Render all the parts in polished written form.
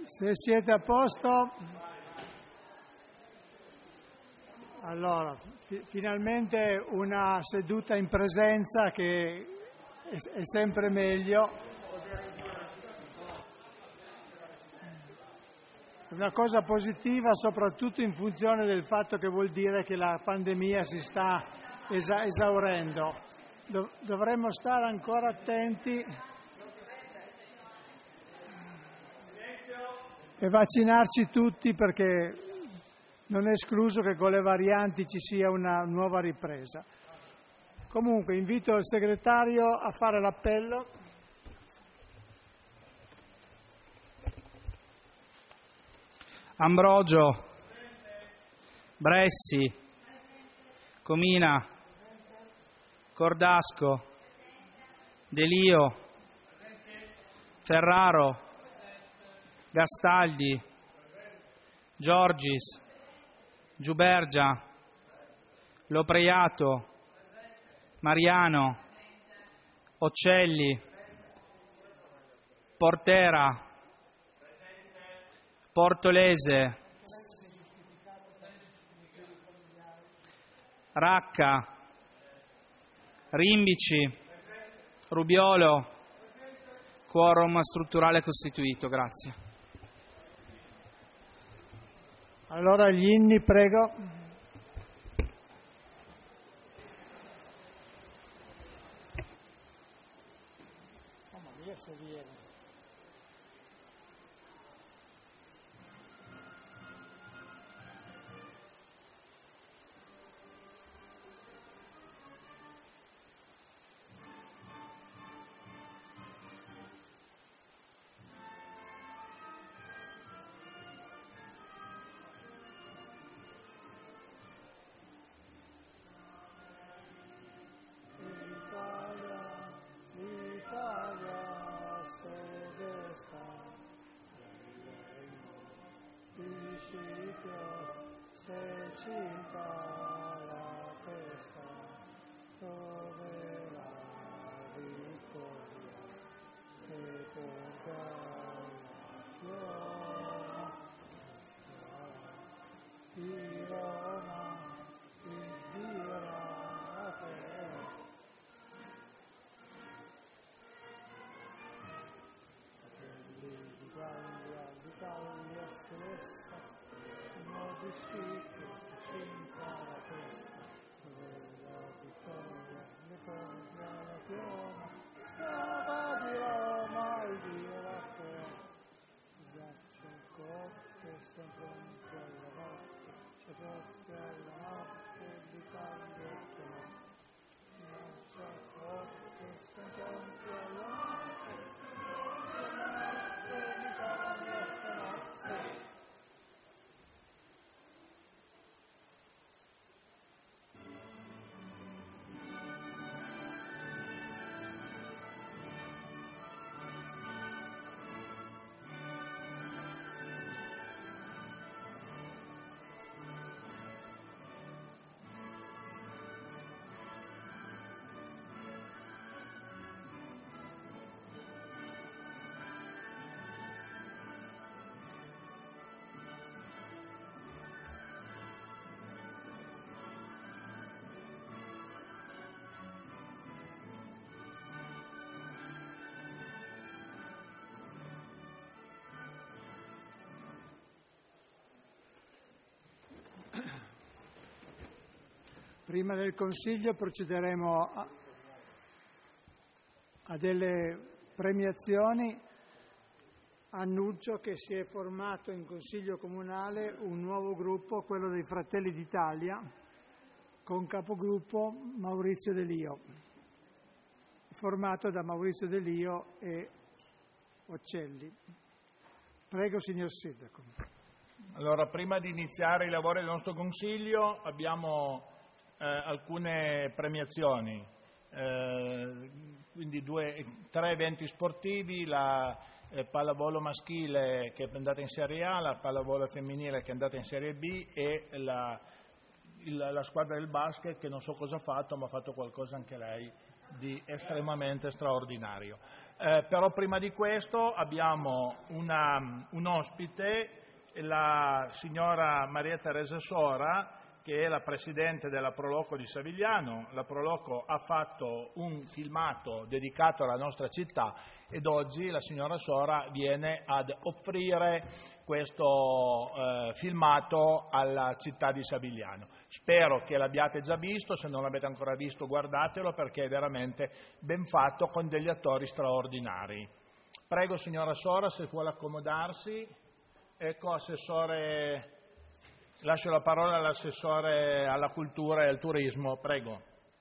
Se siete a posto, allora, finalmente una seduta in presenza che è sempre meglio. È una cosa positiva soprattutto in funzione del fatto che vuol dire che la pandemia si sta esaurendo. Dovremmo stare ancora attenti e vaccinarci tutti, perché non è escluso che con le varianti ci sia una nuova ripresa. Comunque invito il segretario a fare l'appello. Ambrogio, Bressi, Comina, Cordasco, Delio, Ferraro, Gastaldi, Giorgis, Giubergia, Lopreiato, Mariano, Occelli, Portera, Portolese, Racca, Rimbici, Rubiolo, quorum strutturale costituito. Grazie. Allora gli inni, prego. Mamma mia, se viene. Se ci la testa, dove la vittoria e porta la di Roma, di la terra. D'Italia celeste, di spicco, si cinta la testa, la vittoria, le porta la pioma, scava di Roma, il Dio la terra, il ghiaccio corto, sempre pronto alla notte, c'è forte alla notte, l'Italia chiama, il ghiaccio corto, sempre pronto alla notte, Prima del Consiglio procederemo a delle premiazioni. Annuncio che si è formato in Consiglio Comunale un nuovo gruppo, quello dei Fratelli d'Italia, con capogruppo Maurizio Delio, formato da Maurizio Delio e Occelli. Prego, signor Sindaco. Allora, prima di iniziare i lavori del nostro Consiglio abbiamo alcune premiazioni, quindi tre eventi sportivi, la pallavolo maschile che è andata in Serie A, la pallavolo femminile che è andata in Serie B e la squadra del basket che non so cosa ha fatto, ma ha fatto qualcosa anche lei di estremamente straordinario. Però prima di questo abbiamo un ospite, la signora Maria Teresa Sora, che è la presidente della Proloco di Savigliano. La Proloco ha fatto un filmato dedicato alla nostra città ed oggi la signora Sora viene ad offrire questo filmato alla città di Savigliano. Spero che l'abbiate già visto, se non l'avete ancora visto guardatelo perché è veramente ben fatto con degli attori straordinari. Prego signora Sora se vuole accomodarsi. Ecco, assessore, lascio la parola all'assessore alla cultura e al turismo, prego.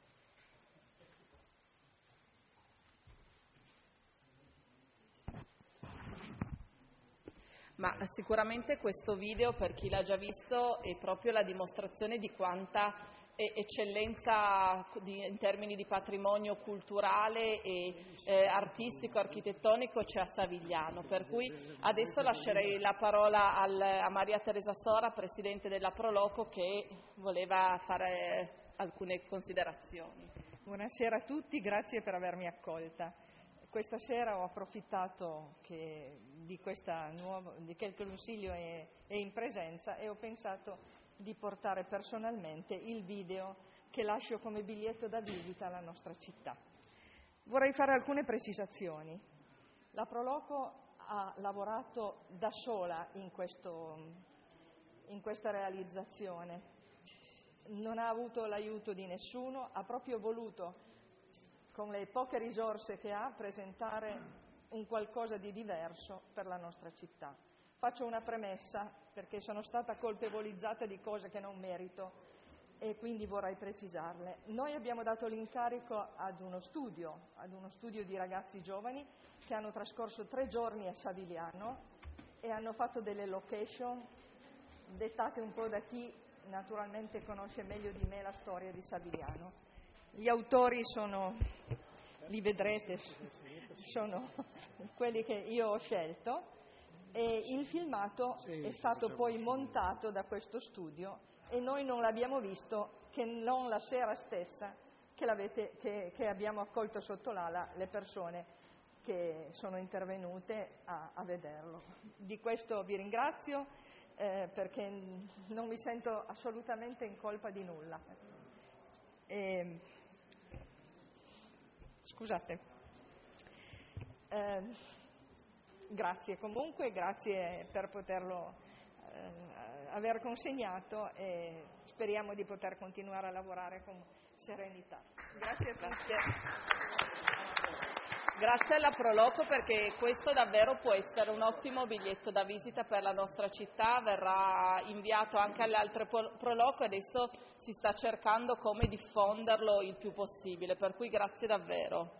Ma sicuramente questo video, per chi l'ha già visto, è proprio la dimostrazione di quanta eccellenza in termini di patrimonio culturale e artistico, architettonico c'è a Savigliano. Per cui adesso lascerei la parola a Maria Teresa Sora, Presidente della Proloco, che voleva fare alcune considerazioni. Buonasera a tutti, grazie per avermi accolta. Questa sera ho approfittato che il Consiglio è in presenza e ho pensato di portare personalmente il video che lascio come biglietto da visita alla nostra città. Vorrei fare alcune precisazioni. La Proloco ha lavorato da sola in questa realizzazione, non ha avuto l'aiuto di nessuno, ha proprio voluto, con le poche risorse che ha, presentare un qualcosa di diverso per la nostra città. Faccio una premessa perché sono stata colpevolizzata di cose che non merito e quindi vorrei precisarle. Noi abbiamo dato l'incarico ad uno studio di ragazzi giovani che hanno trascorso 3 giorni a Savigliano e hanno fatto delle location dettate un po' da chi naturalmente conosce meglio di me la storia di Savigliano. Gli autori li vedrete, sono quelli che io ho scelto e il filmato è stato poi montato da questo studio e noi non l'abbiamo visto che non la sera stessa che abbiamo accolto sotto l'ala le persone che sono intervenute a vederlo. Di questo vi ringrazio perché non mi sento assolutamente in colpa di nulla. Scusate. Grazie comunque, grazie per poterlo aver consegnato e speriamo di poter continuare a lavorare con serenità. Grazie a tutti. Grazie alla Proloco perché questo davvero può essere un ottimo biglietto da visita per la nostra città, verrà inviato anche alle altre Proloco e adesso si sta cercando come diffonderlo il più possibile, per cui grazie davvero.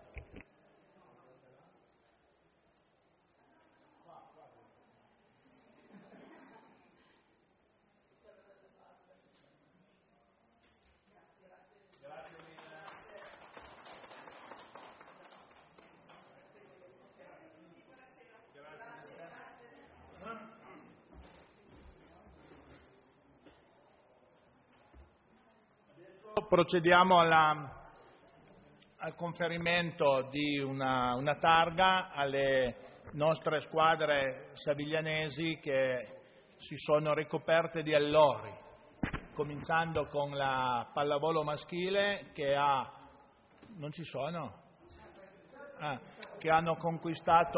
Procediamo al conferimento di una targa alle nostre squadre saviglianesi che si sono ricoperte di allori, cominciando con la pallavolo maschile che che hanno conquistato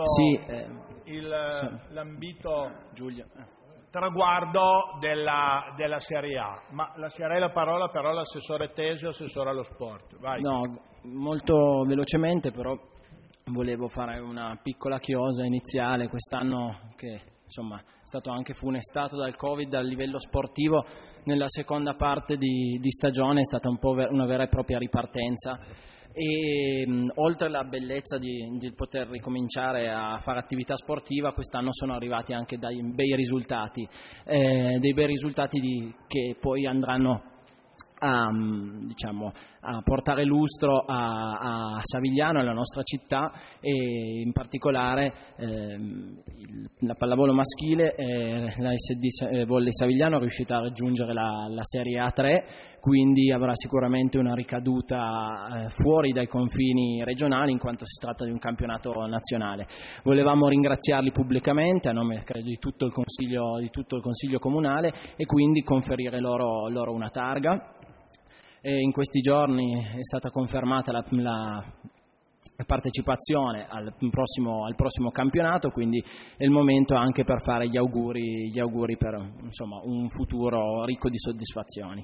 l'ambito traguardo della Serie A. Ma lascerei la parola però all'assessore Tesio, assessore allo sport. Vai. No, molto velocemente però volevo fare una piccola chiosa iniziale. Quest'anno che insomma è stato anche funestato dal Covid a livello sportivo, nella seconda parte di stagione è stata un po' una vera e propria ripartenza. E oltre alla bellezza di poter ricominciare a fare attività sportiva, quest'anno sono arrivati anche dei bei risultati che poi andranno a a portare lustro a Savigliano, alla nostra città, e in particolare la pallavolo maschile, la SD Volley Savigliano è riuscita a raggiungere la Serie A3, quindi avrà sicuramente una ricaduta fuori dai confini regionali, in quanto si tratta di un campionato nazionale. Volevamo ringraziarli pubblicamente a nome, credo, di tutto il Consiglio Comunale, e quindi conferire loro una targa. E in questi giorni è stata confermata la partecipazione al prossimo campionato, quindi è il momento anche per fare gli auguri per, insomma, un futuro ricco di soddisfazioni.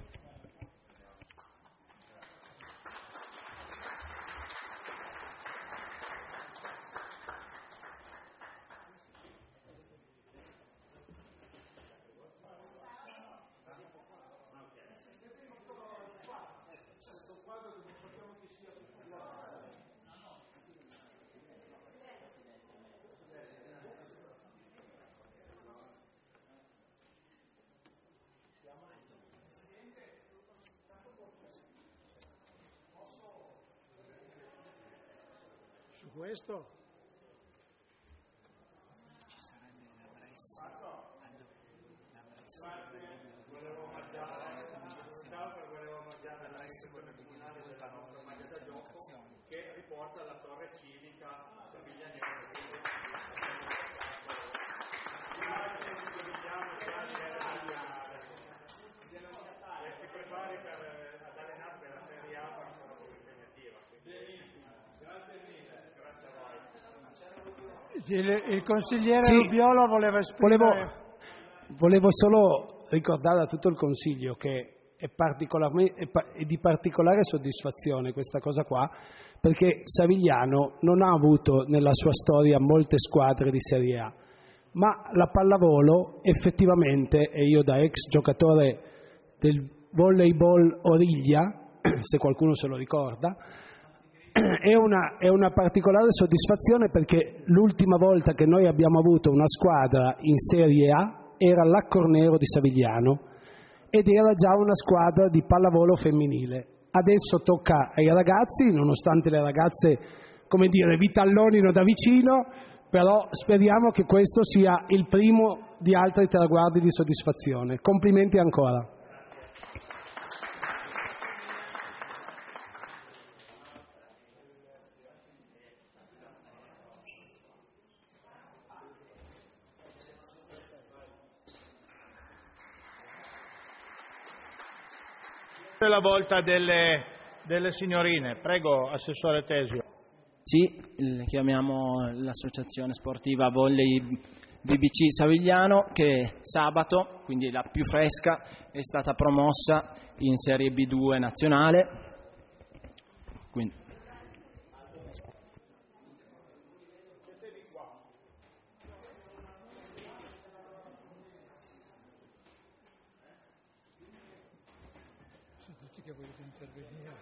Questo volevo mangiare la sezione comunale della nostra maglia da gioco che riporta alla torre civica Saviglianese. Si prepari ad allenare per la Serie A, ma ancora più impegnativa. Grazie mille. Il consigliere Rubiolo voleva esprimere. Volevo solo ricordare a tutto il Consiglio che è di particolare soddisfazione questa cosa qua, perché Savigliano non ha avuto nella sua storia molte squadre di Serie A, ma la pallavolo effettivamente, e io da ex giocatore del volleyball Origlia, se qualcuno se lo ricorda, è una particolare soddisfazione, perché l'ultima volta che noi abbiamo avuto una squadra in Serie A era l'Accornero di Savigliano ed era già una squadra di pallavolo femminile. Adesso tocca ai ragazzi, nonostante le ragazze, come dire, vi tallonino da vicino, però speriamo che questo sia il primo di altri traguardi di soddisfazione. Complimenti ancora. La volta delle signorine. Prego, Assessore Tesio. Sì, chiamiamo l'associazione sportiva Volley BBC Savigliano, che sabato, quindi la più fresca, è stata promossa in Serie B2 nazionale. Quindi. Che volete intervenire?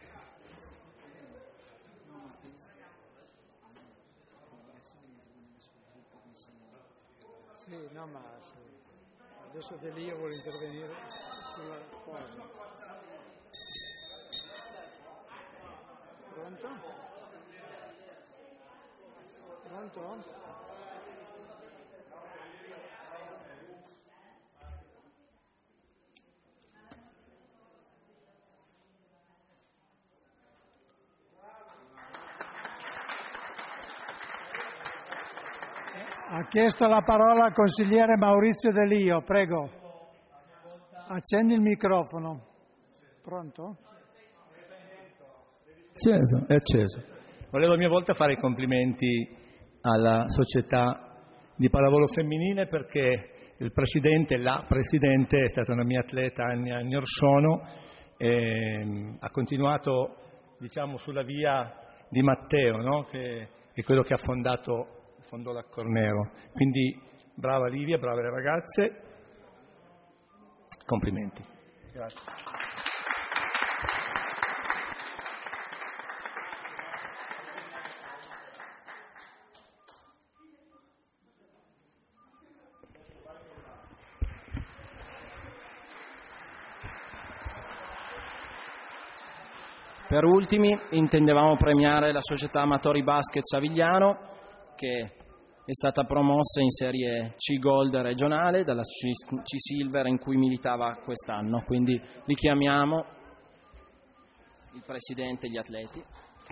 Sì, no, ma adesso De Lio vuole intervenire sulla cosa. Pronto? Pronto? Ha chiesto la parola al consigliere Maurizio De Lio, prego. Accendi il microfono. Pronto? È acceso. Volevo a mia volta fare i complimenti alla società di pallavolo femminile, perché la presidente è stata una mia atleta anni or sono, e ha continuato, diciamo, sulla via di Matteo, no? Che è quello che fondò l'Accornero. Quindi brava Livia, brave le ragazze, complimenti. Grazie. Per ultimi intendevamo premiare la società Amatori Basket Savigliano, che è stata promossa in Serie C Gold regionale dalla C Silver in cui militava quest'anno. Quindi li chiamiamo, il presidente e gli atleti.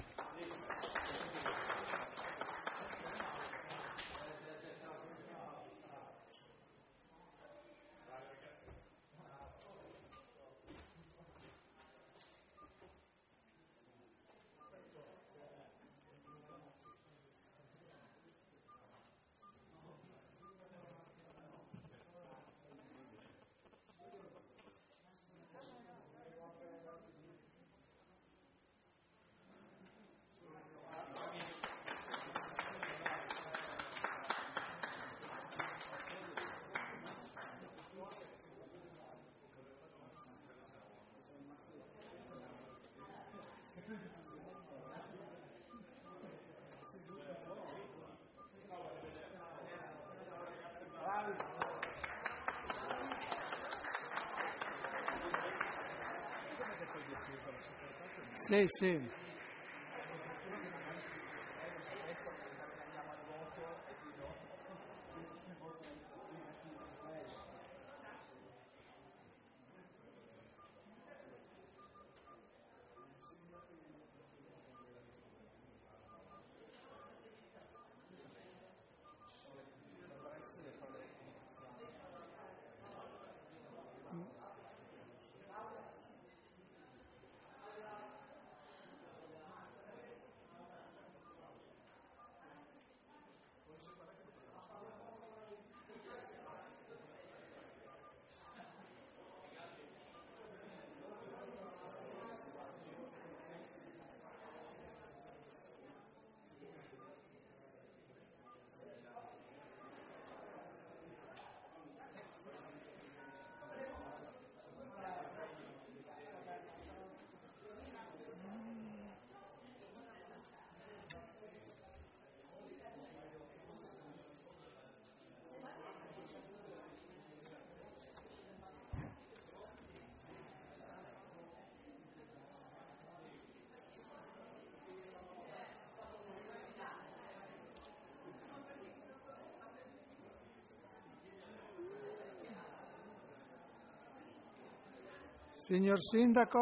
Sì. Signor Sindaco?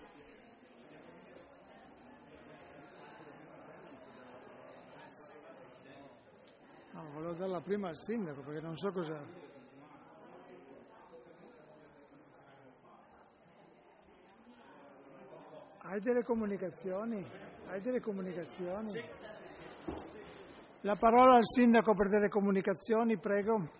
No, volevo darla prima al Sindaco perché non so cosa... Hai delle comunicazioni? Sì. La parola al Sindaco per delle comunicazioni, prego.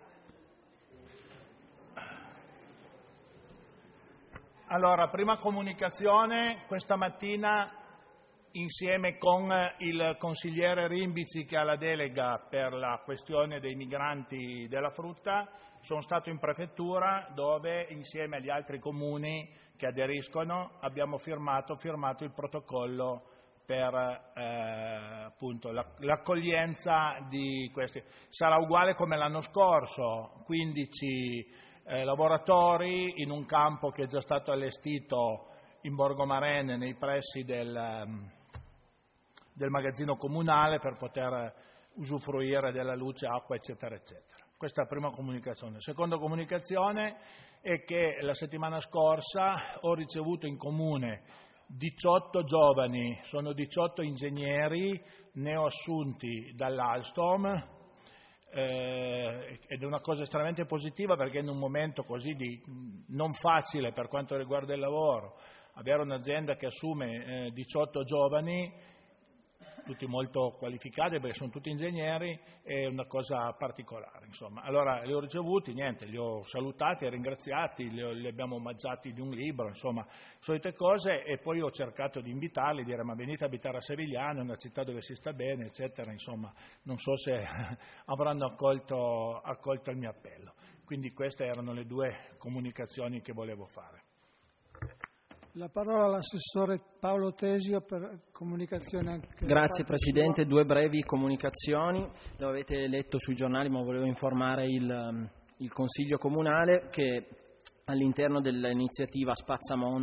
Allora, prima comunicazione, questa mattina insieme con il consigliere Rimbici che ha la delega per la questione dei migranti della frutta, sono stato in prefettura dove insieme agli altri comuni che aderiscono abbiamo firmato il protocollo per appunto l'accoglienza di questi. Sarà uguale come l'anno scorso, 15 lavoratori in un campo che è già stato allestito in Borgo Marenne nei pressi del magazzino comunale per poter usufruire della luce, acqua, eccetera, eccetera. Questa è la prima comunicazione. Seconda comunicazione è che la settimana scorsa ho ricevuto in comune 18 giovani, sono 18 ingegneri neoassunti dall'Alstom, ed è una cosa estremamente positiva perché in un momento così non facile per quanto riguarda il lavoro, avere un'azienda che assume 18 giovani, tutti molto qualificati perché sono tutti ingegneri, è una cosa particolare. Insomma. Allora li ho ricevuti, li ho salutati e ringraziati, li abbiamo omaggiati di un libro, insomma, solite cose, e poi ho cercato di invitarli, dire ma venite a abitare a Savigliano, è una città dove si sta bene, eccetera, insomma, non so se avranno accolto il mio appello. Quindi queste erano le due comunicazioni che volevo fare. La parola all'assessore Paolo Tesio per comunicazione anche. Grazie Presidente, due brevi comunicazioni. Lo avete letto sui giornali, ma volevo informare il Consiglio Comunale che all'interno dell'iniziativa Spazzamondo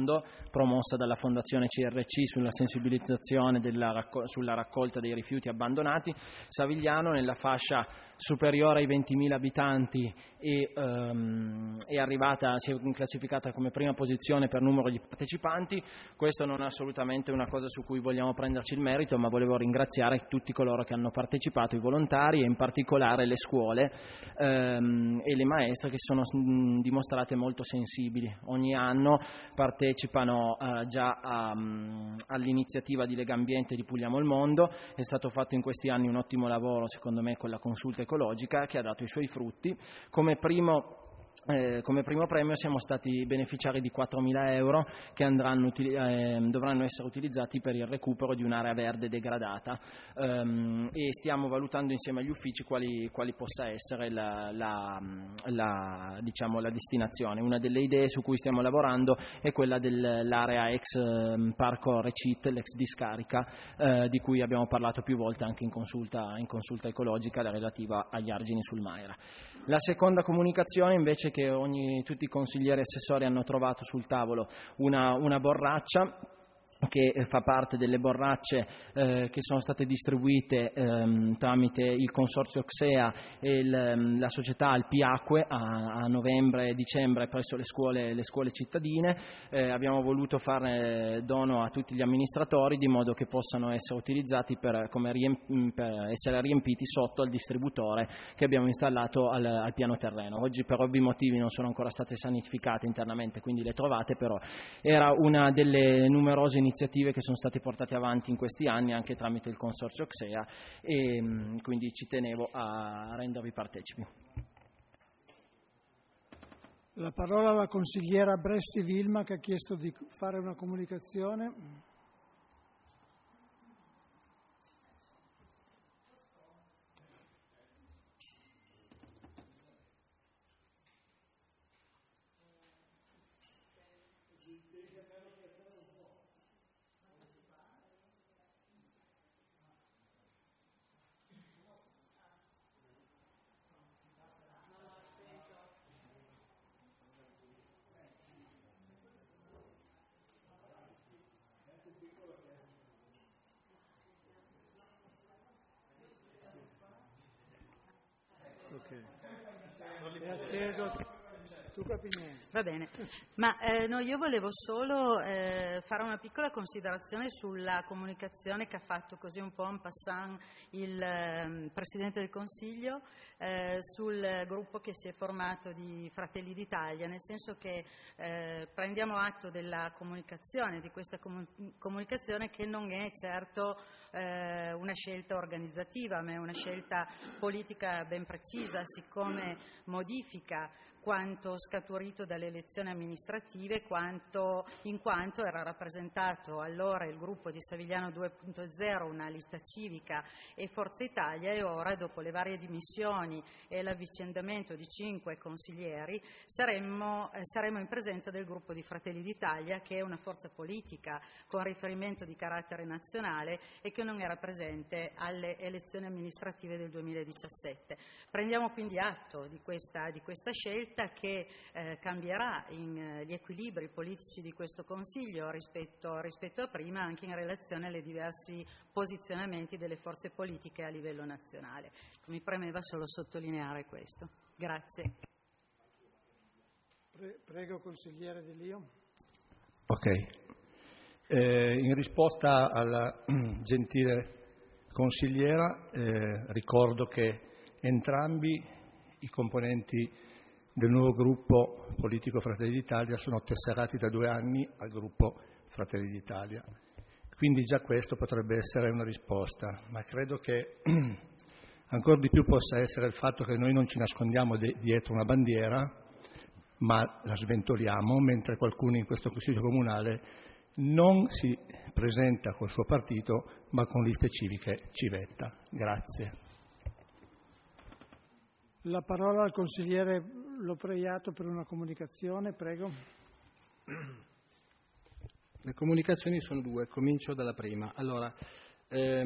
promossa dalla Fondazione CRC sulla sensibilizzazione sulla raccolta dei rifiuti abbandonati. Savigliano, nella fascia superiore ai 20.000 abitanti, si è classificata come prima posizione per numero di partecipanti. Questo non è assolutamente una cosa su cui vogliamo prenderci il merito, ma volevo ringraziare tutti coloro che hanno partecipato, i volontari e in particolare le scuole e le maestre, che sono dimostrate molto sensibili. Ogni anno partecipano già all'iniziativa di Legambiente di Puliamo il Mondo. È stato fatto in questi anni un ottimo lavoro, secondo me, con la consulta ecologica, che ha dato i suoi frutti. Come primo premio siamo stati beneficiari di 4.000 euro che dovranno essere utilizzati per il recupero di un'area verde degradata, e stiamo valutando insieme agli uffici quali possa essere la destinazione. Una delle idee su cui stiamo lavorando è quella dell'area ex Parco Recit, l'ex discarica, di cui abbiamo parlato più volte anche in consulta ecologica, la relativa agli argini sul Maira. La seconda comunicazione invece, che tutti i consiglieri e assessori hanno trovato sul tavolo una borraccia che fa parte delle borracce che sono state distribuite tramite il consorzio XEA e la società Alpi Acque a novembre e dicembre presso le scuole cittadine. Abbiamo voluto fare dono a tutti gli amministratori, di modo che possano essere utilizzati per essere riempiti sotto al distributore che abbiamo installato al piano terreno. Oggi per ovvi motivi non sono ancora state sanificate internamente, quindi le trovate, però era una delle numerose iniziative che sono state portate avanti in questi anni anche tramite il consorzio XEA, e quindi ci tenevo a rendervi partecipi. La parola alla consigliera Bressi Vilma, che ha chiesto di fare una comunicazione. È acceso. Tu capi niente. Va bene, ma no, io volevo solo fare una piccola considerazione sulla comunicazione che ha fatto così un po' en passant il Presidente del Consiglio sul gruppo che si è formato di Fratelli d'Italia, nel senso che prendiamo atto della comunicazione, di questa comunicazione che non è certo una scelta organizzativa, ma è una scelta politica ben precisa, siccome modifica quanto scaturito dalle elezioni amministrative, in quanto era rappresentato allora il gruppo di Savigliano 2.0, una lista civica e Forza Italia, e ora, dopo le varie dimissioni e l'avvicendamento di 5 consiglieri, saremmo in presenza del gruppo di Fratelli d'Italia, che è una forza politica con riferimento di carattere nazionale e che non era presente alle elezioni amministrative del 2017. Prendiamo quindi atto di questa scelta, che cambierà gli equilibri politici di questo Consiglio rispetto a prima, anche in relazione ai diversi posizionamenti delle forze politiche a livello nazionale. Mi premeva solo sottolineare questo. Grazie. Prego, consigliere De Lio. Ok. In risposta alla gentile consigliera, ricordo che entrambi i componenti del nuovo gruppo politico Fratelli d'Italia sono tesserati da 2 anni al gruppo Fratelli d'Italia. Quindi già questo potrebbe essere una risposta, ma credo che ancora di più possa essere il fatto che noi non ci nascondiamo dietro una bandiera, ma la sventoliamo, mentre qualcuno in questo Consiglio Comunale non si presenta col suo partito, ma con liste civiche civetta. Grazie. La parola al consigliere Lopreiato per una comunicazione, prego. Le comunicazioni sono 2, comincio dalla prima. Allora,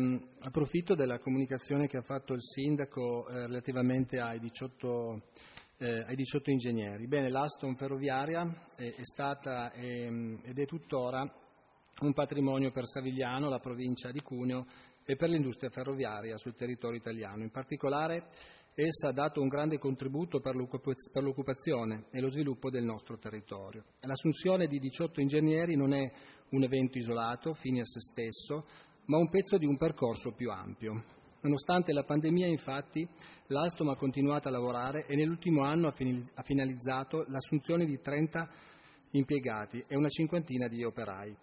approfitto della comunicazione che ha fatto il sindaco relativamente ai 18 ai 18 ingegneri. Bene, l'Alstom ferroviaria è stata ed è tuttora un patrimonio per Savigliano, la provincia di Cuneo e per l'industria ferroviaria sul territorio italiano. In particolare essa ha dato un grande contributo per l'occupazione e lo sviluppo del nostro territorio. L'assunzione di 18 ingegneri non è un evento isolato, fine a se stesso, ma un pezzo di un percorso più ampio. Nonostante la pandemia, infatti, l'Alstom ha continuato a lavorare e nell'ultimo anno ha finalizzato l'assunzione di 30 impiegati e una cinquantina di operai.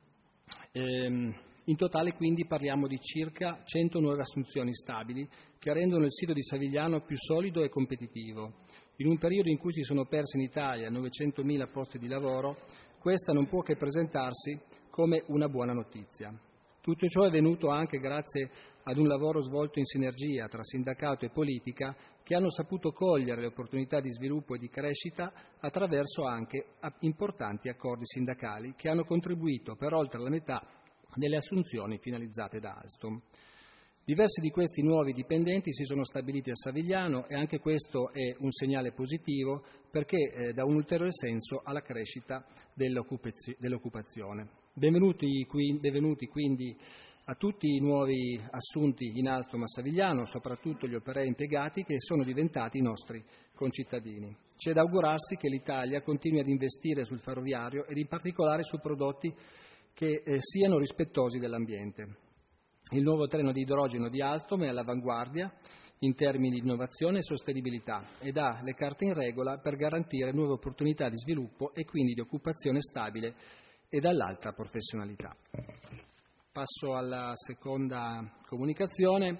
In totale quindi parliamo di circa 100 nuove assunzioni stabili che rendono il sito di Savigliano più solido e competitivo. In un periodo in cui si sono persi in Italia 900.000 posti di lavoro, questa non può che presentarsi come una buona notizia. Tutto ciò è venuto anche grazie ad un lavoro svolto in sinergia tra sindacato e politica che hanno saputo cogliere le opportunità di sviluppo e di crescita attraverso anche importanti accordi sindacali che hanno contribuito per oltre la metà delle assunzioni finalizzate da Alstom. Diversi di questi nuovi dipendenti si sono stabiliti a Savigliano e anche questo è un segnale positivo perché dà un ulteriore senso alla crescita dell'occupazione. Benvenuti quindi a tutti i nuovi assunti in Alstom a Savigliano, soprattutto gli operai impiegati che sono diventati i nostri concittadini. C'è da augurarsi che l'Italia continui ad investire sul ferroviario ed in particolare su prodotti che siano rispettosi dell'ambiente. Il nuovo treno di idrogeno di Alstom è all'avanguardia in termini di innovazione e sostenibilità ed ha le carte in regola per garantire nuove opportunità di sviluppo e quindi di occupazione stabile e dall'alta professionalità. Passo alla seconda comunicazione.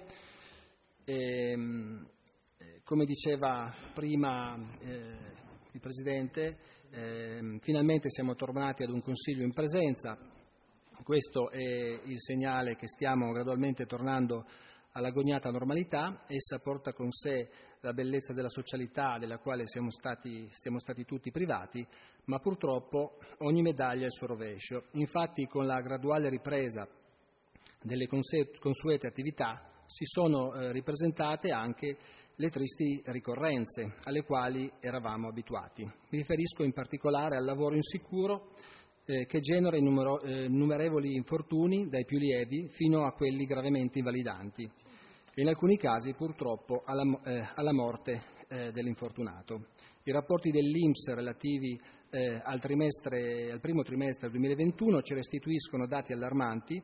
Come diceva prima il Presidente, finalmente siamo tornati ad un Consiglio in presenza. Questo è il segnale che stiamo gradualmente tornando all'agognata normalità. Essa porta con sé la bellezza della socialità della quale siamo stati tutti privati, ma purtroppo ogni medaglia ha il suo rovescio. Infatti con la graduale ripresa delle consuete attività si sono ripresentate anche le tristi ricorrenze alle quali eravamo abituati. Mi riferisco in particolare al lavoro insicuro che genera innumerevoli infortuni, dai più lievi fino a quelli gravemente invalidanti e in alcuni casi purtroppo alla morte dell'infortunato. I rapporti dell'INPS relativi al primo trimestre 2021 ci restituiscono dati allarmanti: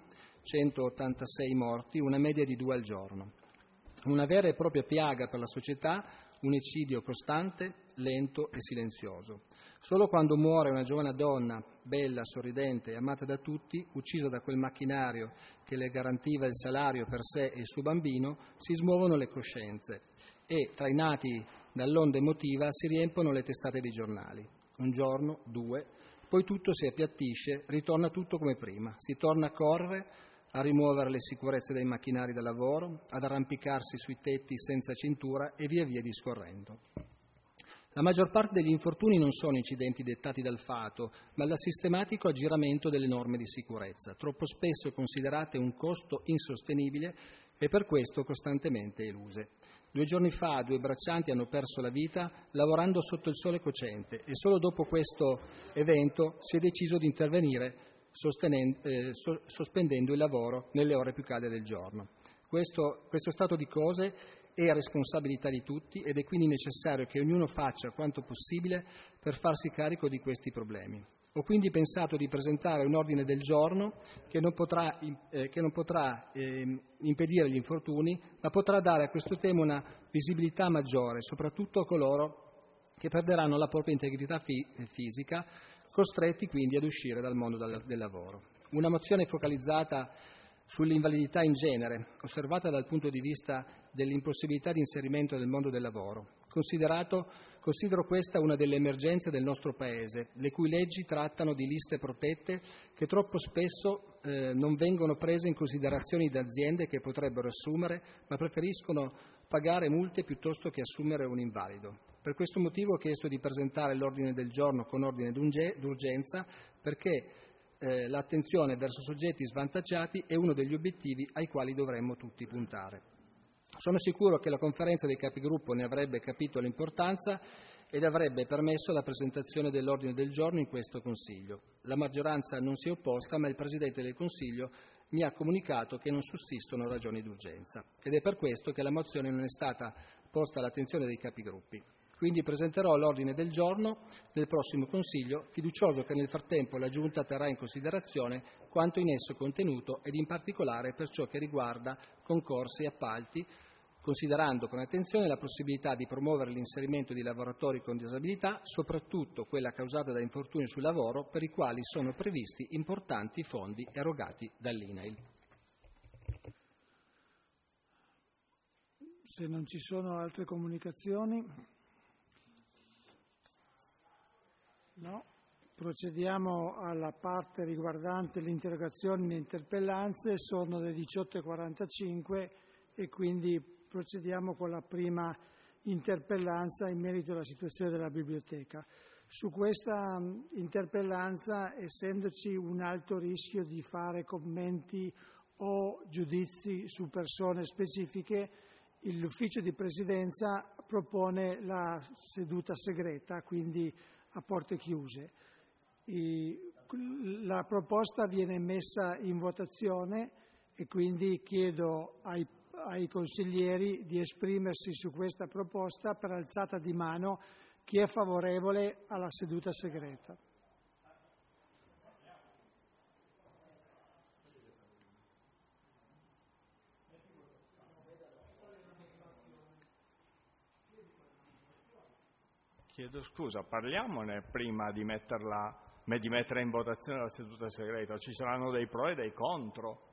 186 morti, una media di 2 al giorno. Una vera e propria piaga per la società, un eccidio costante, lento e silenzioso. Solo quando muore una giovane donna, bella, sorridente e amata da tutti, uccisa da quel macchinario che le garantiva il salario per sé e il suo bambino, si smuovono le coscienze e, trainati dall'onda emotiva, si riempono le testate dei giornali. Un giorno, 2, poi tutto si appiattisce, ritorna tutto come prima, si torna a correre, a rimuovere le sicurezze dai macchinari da lavoro, ad arrampicarsi sui tetti senza cintura e via via discorrendo. La maggior parte degli infortuni non sono incidenti dettati dal fato, ma dal sistematico aggiramento delle norme di sicurezza, troppo spesso considerate un costo insostenibile e per questo costantemente eluse. 2 giorni fa 2 braccianti hanno perso la vita lavorando sotto il sole cocente e solo dopo questo evento si è deciso di intervenire sospendendo il lavoro nelle ore più calde del giorno. Questo stato di cose è responsabilità di tutti ed è quindi necessario che ognuno faccia quanto possibile per farsi carico di questi problemi. Ho quindi pensato di presentare un ordine del giorno che non potrà impedire gli infortuni, ma potrà dare a questo tema una visibilità maggiore, soprattutto a coloro che perderanno la propria integrità fisica, costretti quindi ad uscire dal mondo del lavoro. Una mozione focalizzata sull'invalidità in genere, osservata dal punto di vista dell'impossibilità di inserimento nel mondo del lavoro. Considero questa una delle emergenze del nostro Paese, le cui leggi trattano di liste protette che troppo spesso non vengono prese in considerazione da aziende che potrebbero assumere, ma preferiscono pagare multe piuttosto che assumere un invalido. Per questo motivo ho chiesto di presentare l'ordine del giorno con ordine d'urgenza, perché l'attenzione verso soggetti svantaggiati è uno degli obiettivi ai quali dovremmo tutti puntare. Sono sicuro che la conferenza dei capigruppo ne avrebbe capito l'importanza ed avrebbe permesso la presentazione dell'ordine del giorno in questo Consiglio. La maggioranza non si è opposta, ma il Presidente del Consiglio mi ha comunicato che non sussistono ragioni d'urgenza ed è per questo che la mozione non è stata posta all'attenzione dei capigruppi. Quindi presenterò l'ordine del giorno del prossimo Consiglio, fiducioso che nel frattempo la Giunta terrà in considerazione quanto in esso contenuto ed in particolare per ciò che riguarda concorsi e appalti, considerando con attenzione la possibilità di promuovere l'inserimento di lavoratori con disabilità, soprattutto quella causata da infortuni sul lavoro, per i quali sono previsti importanti fondi erogati dall'INAIL. Se non ci sono altre comunicazioni, no. Procediamo alla parte riguardante le interrogazioni e le interpellanze. Sono le 18:45 e quindi procediamo con la prima interpellanza in merito alla situazione della biblioteca. Su questa interpellanza, essendoci un alto rischio di fare commenti o giudizi su persone specifiche, l'ufficio di presidenza propone la seduta segreta, quindi a porte chiuse. La proposta viene messa in votazione e quindi chiedo ai consiglieri di esprimersi su questa proposta per alzata di mano. Chi è favorevole alla seduta segreta? Chiedo scusa, parliamone prima di mettere in votazione la seduta segreta. Ci saranno dei pro e dei contro.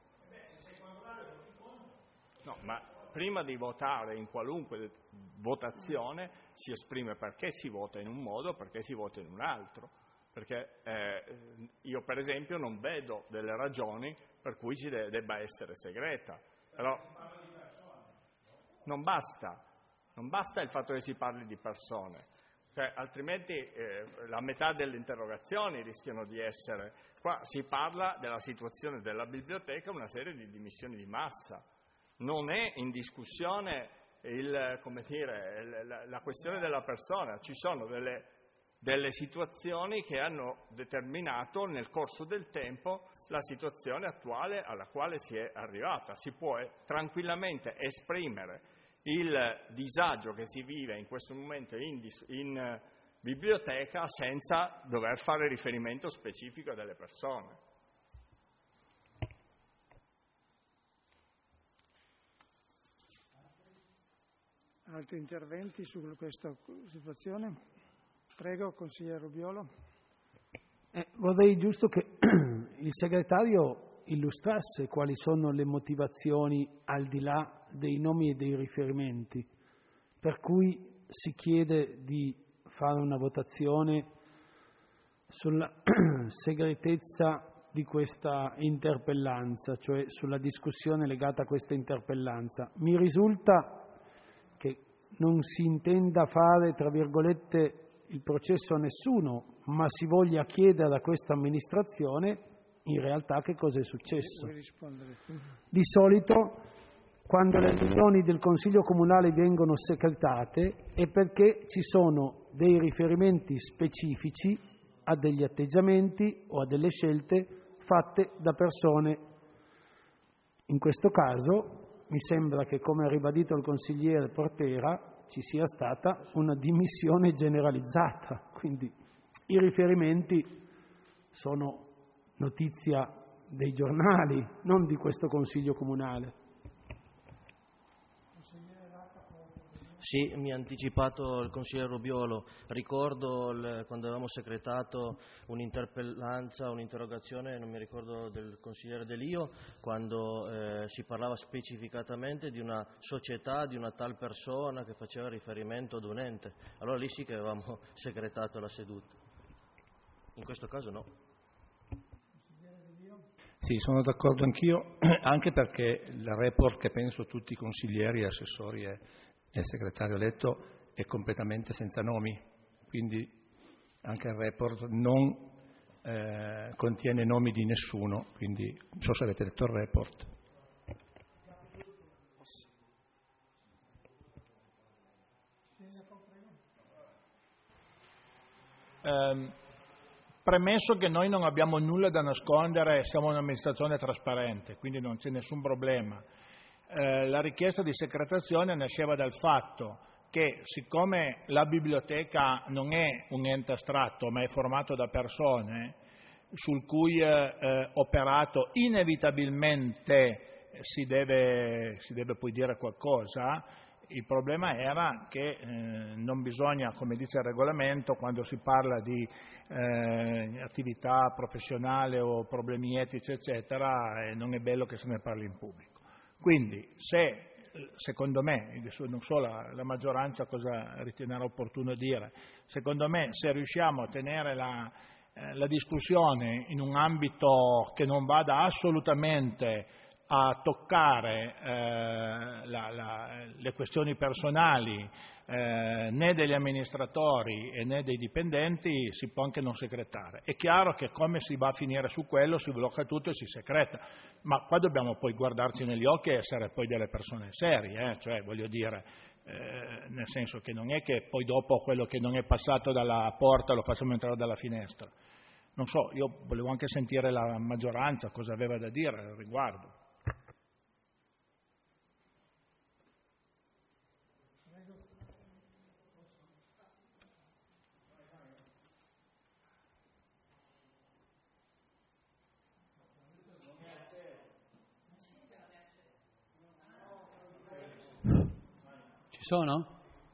No, ma prima di votare in qualunque votazione si esprime perché si vota in un modo, perché si vota in un altro. Perché io per esempio non vedo delle ragioni per cui ci debba essere segreta. Però non basta il fatto che si parli di persone. Cioè, altrimenti la metà delle interrogazioni rischiano di essere. Qua si parla della situazione della biblioteca, una serie di dimissioni di massa. Non è in discussione la questione della persona, ci sono delle situazioni che hanno determinato nel corso del tempo la situazione attuale alla quale si è arrivata. Si può tranquillamente esprimere il disagio che si vive in questo momento in biblioteca senza dover fare riferimento specifico a delle persone. Altri interventi su questa situazione? Prego, consigliere Rubiolo. Vorrei giusto che il segretario illustrasse quali sono le motivazioni al di là dei nomi e dei riferimenti, per cui si chiede di fare una votazione sulla segretezza di questa interpellanza, cioè sulla discussione legata a questa interpellanza. Mi risulta che non si intenda fare, tra virgolette, il processo a nessuno, ma si voglia chiedere a questa amministrazione in realtà che cosa è successo. Di solito, quando le riunioni del Consiglio Comunale vengono secretate, è perché ci sono dei riferimenti specifici a degli atteggiamenti o a delle scelte fatte da persone. In questo caso mi sembra che, come ha ribadito il consigliere Portera, ci sia stata una dimissione generalizzata, quindi i riferimenti sono notizia dei giornali, non di questo Consiglio Comunale. Sì, mi ha anticipato il consigliere Rubiolo. Ricordo quando avevamo secretato un'interpellanza, un'interrogazione, non mi ricordo del consigliere Delio, quando si parlava specificatamente di una società, di una tal persona che faceva riferimento ad un ente. Allora lì sì che avevamo secretato la seduta. In questo caso no. Sì, sono d'accordo anch'io, anche perché il report che penso tutti i consiglieri, assessori e il segretario eletto è completamente senza nomi, quindi anche il report non contiene nomi di nessuno, quindi non so se avete letto il report. Premesso che noi non abbiamo nulla da nascondere, siamo un'amministrazione trasparente, quindi non c'è nessun problema. La richiesta di secretazione nasceva dal fatto che, siccome la biblioteca non è un ente astratto ma è formato da persone sul cui operato inevitabilmente si deve poi dire qualcosa, il problema era che non bisogna, come dice il regolamento, quando si parla di attività professionale o problemi etici eccetera, non è bello che se ne parli in pubblico. Quindi secondo me, non so la maggioranza cosa ritenerà opportuno dire, secondo me se riusciamo a tenere la discussione in un ambito che non vada assolutamente a toccare le questioni personali né degli amministratori né dei dipendenti, si può anche non secretare. È chiaro che come si va a finire su quello si blocca tutto e si secreta, ma qua dobbiamo poi guardarci negli occhi e essere poi delle persone serie, cioè voglio dire, nel senso che non è che poi dopo quello che non è passato dalla porta lo facciamo entrare dalla finestra. Non so, io volevo anche sentire la maggioranza cosa aveva da dire al riguardo. Ci sono?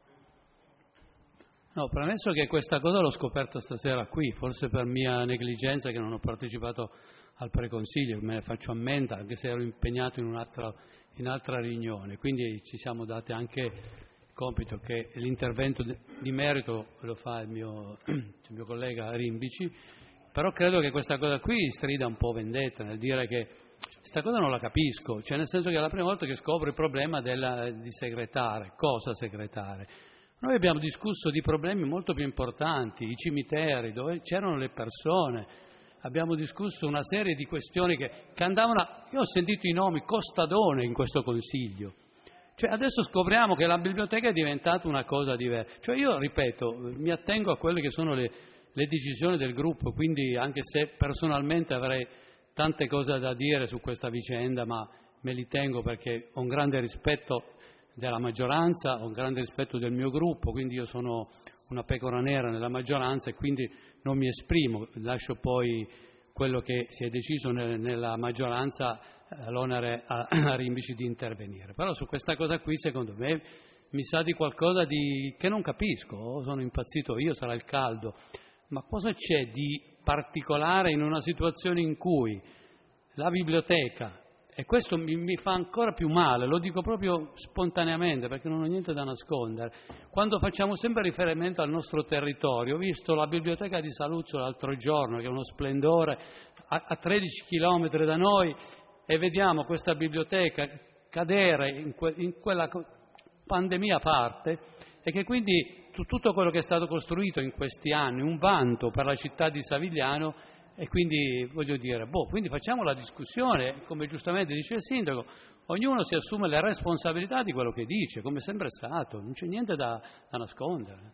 No, premesso che questa cosa l'ho scoperta stasera qui, forse per mia negligenza che non ho partecipato al preconsiglio, me ne faccio ammenda, anche se ero impegnato in un'altra riunione, quindi ci siamo dati anche il compito che l'intervento di merito lo fa il mio collega Rimbici, però credo che questa cosa qui strida un po' vendetta nel dire che questa cosa non la capisco, cioè nel senso che è la prima volta che scopro il problema di segretare, cosa segretare. Noi abbiamo discusso di problemi molto più importanti, i cimiteri, dove c'erano le persone, abbiamo discusso una serie di questioni che andavano Io ho sentito i nomi Costadone in questo Consiglio, cioè adesso scopriamo che la biblioteca è diventata una cosa diversa, cioè io ripeto, mi attengo a quelle che sono le decisioni del gruppo, quindi anche se personalmente avrei tante cose da dire su questa vicenda, ma me li tengo perché ho un grande rispetto della maggioranza, ho un grande rispetto del mio gruppo, quindi io sono una pecora nera nella maggioranza e quindi non mi esprimo, lascio poi quello che si è deciso nella maggioranza, l'onere a Rimbici di intervenire. Però su questa cosa qui secondo me mi sa di qualcosa che non capisco, sono impazzito io, sarà il caldo, ma cosa c'è di particolare in una situazione in cui la biblioteca, e questo mi fa ancora più male, lo dico proprio spontaneamente perché non ho niente da nascondere, quando facciamo sempre riferimento al nostro territorio, ho visto la biblioteca di Saluzzo l'altro giorno, che è uno splendore, a 13 chilometri da noi, e vediamo questa biblioteca cadere in quella pandemia a parte, e che quindi tutto quello che è stato costruito in questi anni, un vanto per la città di Savigliano. E quindi voglio dire, quindi facciamo la discussione, come giustamente dice il sindaco, ognuno si assume le responsabilità di quello che dice, come sempre è stato, non c'è niente da nascondere.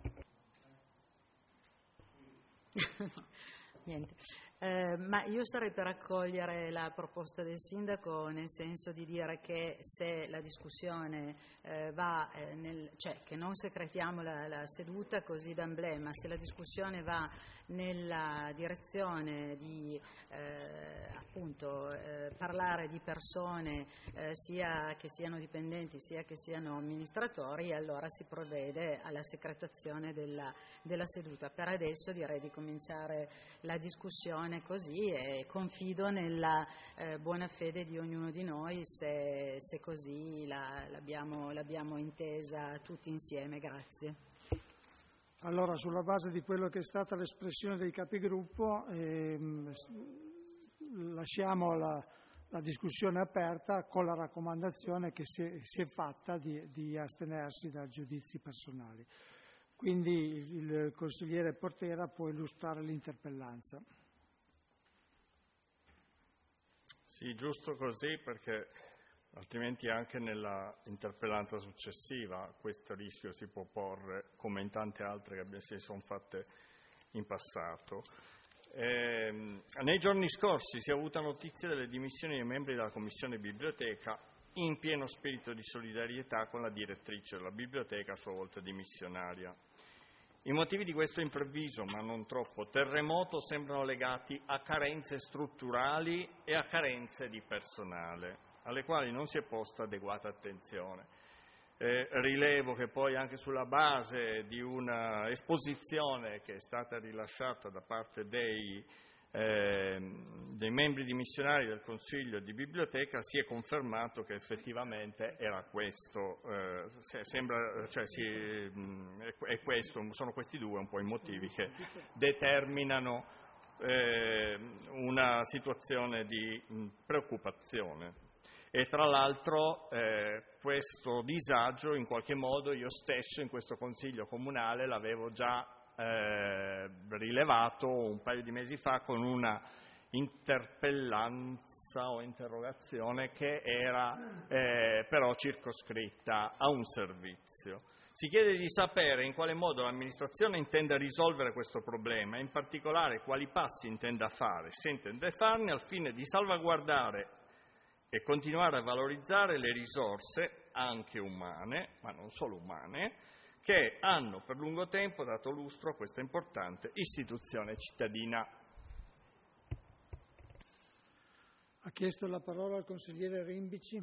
Niente. Ma io sarei per accogliere la proposta del sindaco, nel senso di dire che se la discussione va cioè che non secretiamo la seduta così d'emblema, se la discussione va nella direzione di appunto parlare di persone sia che siano dipendenti sia che siano amministratori, allora si provvede alla secretazione della seduta. Per adesso direi di cominciare la discussione così e confido nella buona fede di ognuno di noi se così l'abbiamo intesa tutti insieme. Grazie. Allora, sulla base di quello che è stata l'espressione dei capigruppo, lasciamo la discussione aperta con la raccomandazione che si è fatta di astenersi da giudizi personali. Quindi il consigliere Portera può illustrare l'interpellanza. Sì, giusto così, perché altrimenti anche nella interpellanza successiva questo rischio si può porre, come in tante altre che si sono fatte in passato. Nei giorni scorsi si è avuta notizia delle dimissioni dei membri della Commissione Biblioteca in pieno spirito di solidarietà con la direttrice della biblioteca, a sua volta dimissionaria. I motivi di questo improvviso, ma non troppo, terremoto sembrano legati a carenze strutturali e a carenze di personale, alle quali non si è posta adeguata attenzione. Rilevo che poi anche sulla base di una esposizione che è stata rilasciata da parte dei membri dimissionari del Consiglio di Biblioteca si è confermato che effettivamente era questo, sono questi due un po' i motivi che determinano una situazione di preoccupazione. E tra l'altro questo disagio in qualche modo io stesso in questo Consiglio Comunale l'avevo già rilevato un paio di mesi fa con una interpellanza o interrogazione che era però circoscritta a un servizio. Si chiede di sapere in quale modo l'amministrazione intenda risolvere questo problema, in particolare quali passi intenda fare, se intende farne, al fine di salvaguardare e continuare a valorizzare le risorse, anche umane, ma non solo umane, che hanno per lungo tempo dato lustro a questa importante istituzione cittadina. Ha chiesto la parola al consigliere Rimbici.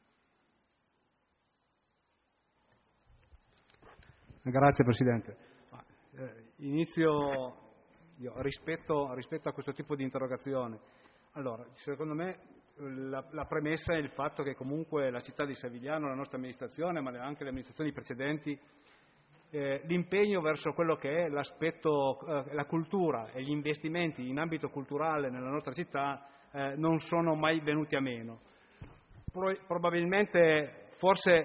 Grazie Presidente. Inizio rispetto a questo tipo di interrogazione. Allora, secondo me la premessa è il fatto che comunque la città di Savigliano, la nostra amministrazione, ma anche le amministrazioni precedenti, l'impegno verso quello che è l'aspetto, la cultura e gli investimenti in ambito culturale nella nostra città non sono mai venuti a meno. Probabilmente, forse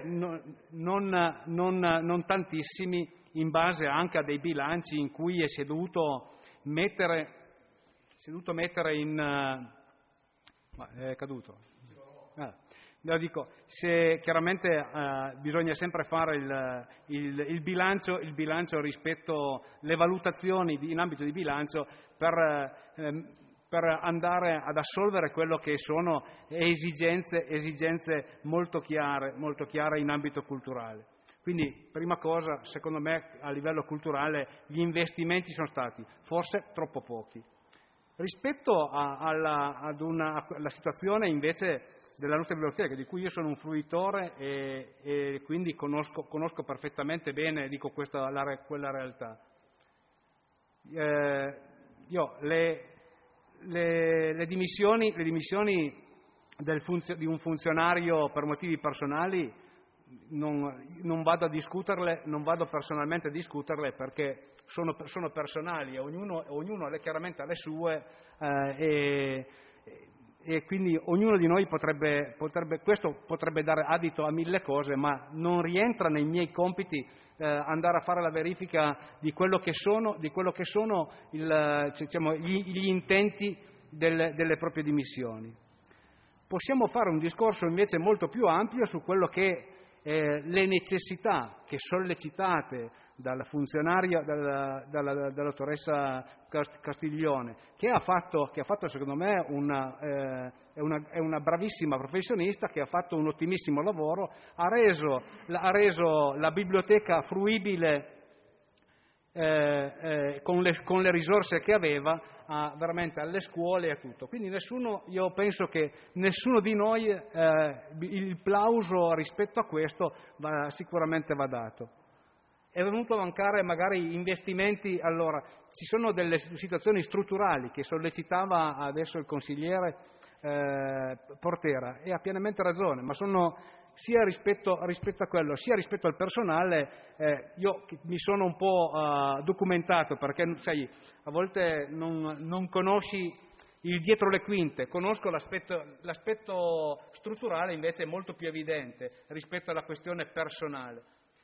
non tantissimi, in base anche a dei bilanci in cui si è dovuto mettere in... è caduto. Lo dico, chiaramente bisogna sempre fare il bilancio rispetto alle valutazioni in ambito di bilancio per andare ad assolvere quello che sono esigenze molto chiare in ambito culturale. Quindi, prima cosa, secondo me, a livello culturale gli investimenti sono stati forse troppo pochi. Rispetto alla situazione invece della nostra biblioteca, di cui io sono un fruitore e quindi conosco perfettamente bene, quella realtà. Le dimissioni di un funzionario per motivi personali non vado personalmente a discuterle perché sono personali e ognuno chiaramente ha le sue e quindi ognuno di noi questo potrebbe dare adito a mille cose, ma non rientra nei miei compiti andare a fare la verifica di quello che sono gli intenti delle proprie dimissioni. Possiamo fare un discorso invece molto più ampio su quello che le necessità che sollecitate dal funzionario, dalla dottoressa Castiglione, che ha fatto secondo me è una bravissima professionista, che ha fatto un ottimissimo lavoro, ha reso la biblioteca fruibile con le risorse che aveva veramente alle scuole e a tutto. Quindi io penso che nessuno di noi il plauso rispetto a questo sicuramente va dato. È venuto a mancare magari investimenti, allora ci sono delle situazioni strutturali che sollecitava adesso il consigliere Portera e ha pienamente ragione, ma sono sia rispetto a quello, sia rispetto al personale. Io mi sono un po' documentato, perché sai, a volte non conosci il dietro le quinte, conosco l'aspetto strutturale, invece è molto più evidente rispetto alla questione personale.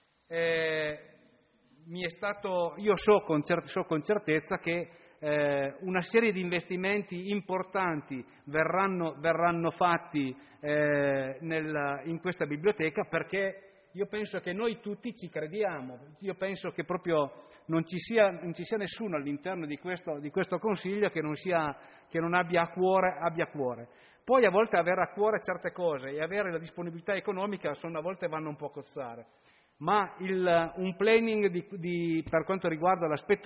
Io so con certezza che una serie di investimenti importanti verranno fatti in questa biblioteca, perché Io penso che noi tutti ci crediamo, io penso che proprio non ci sia nessuno all'interno di questo Consiglio che non abbia a cuore. Poi a volte avere a cuore certe cose e avere la disponibilità economica a volte vanno un po' a cozzare, ma un planning per quanto riguarda l'aspetto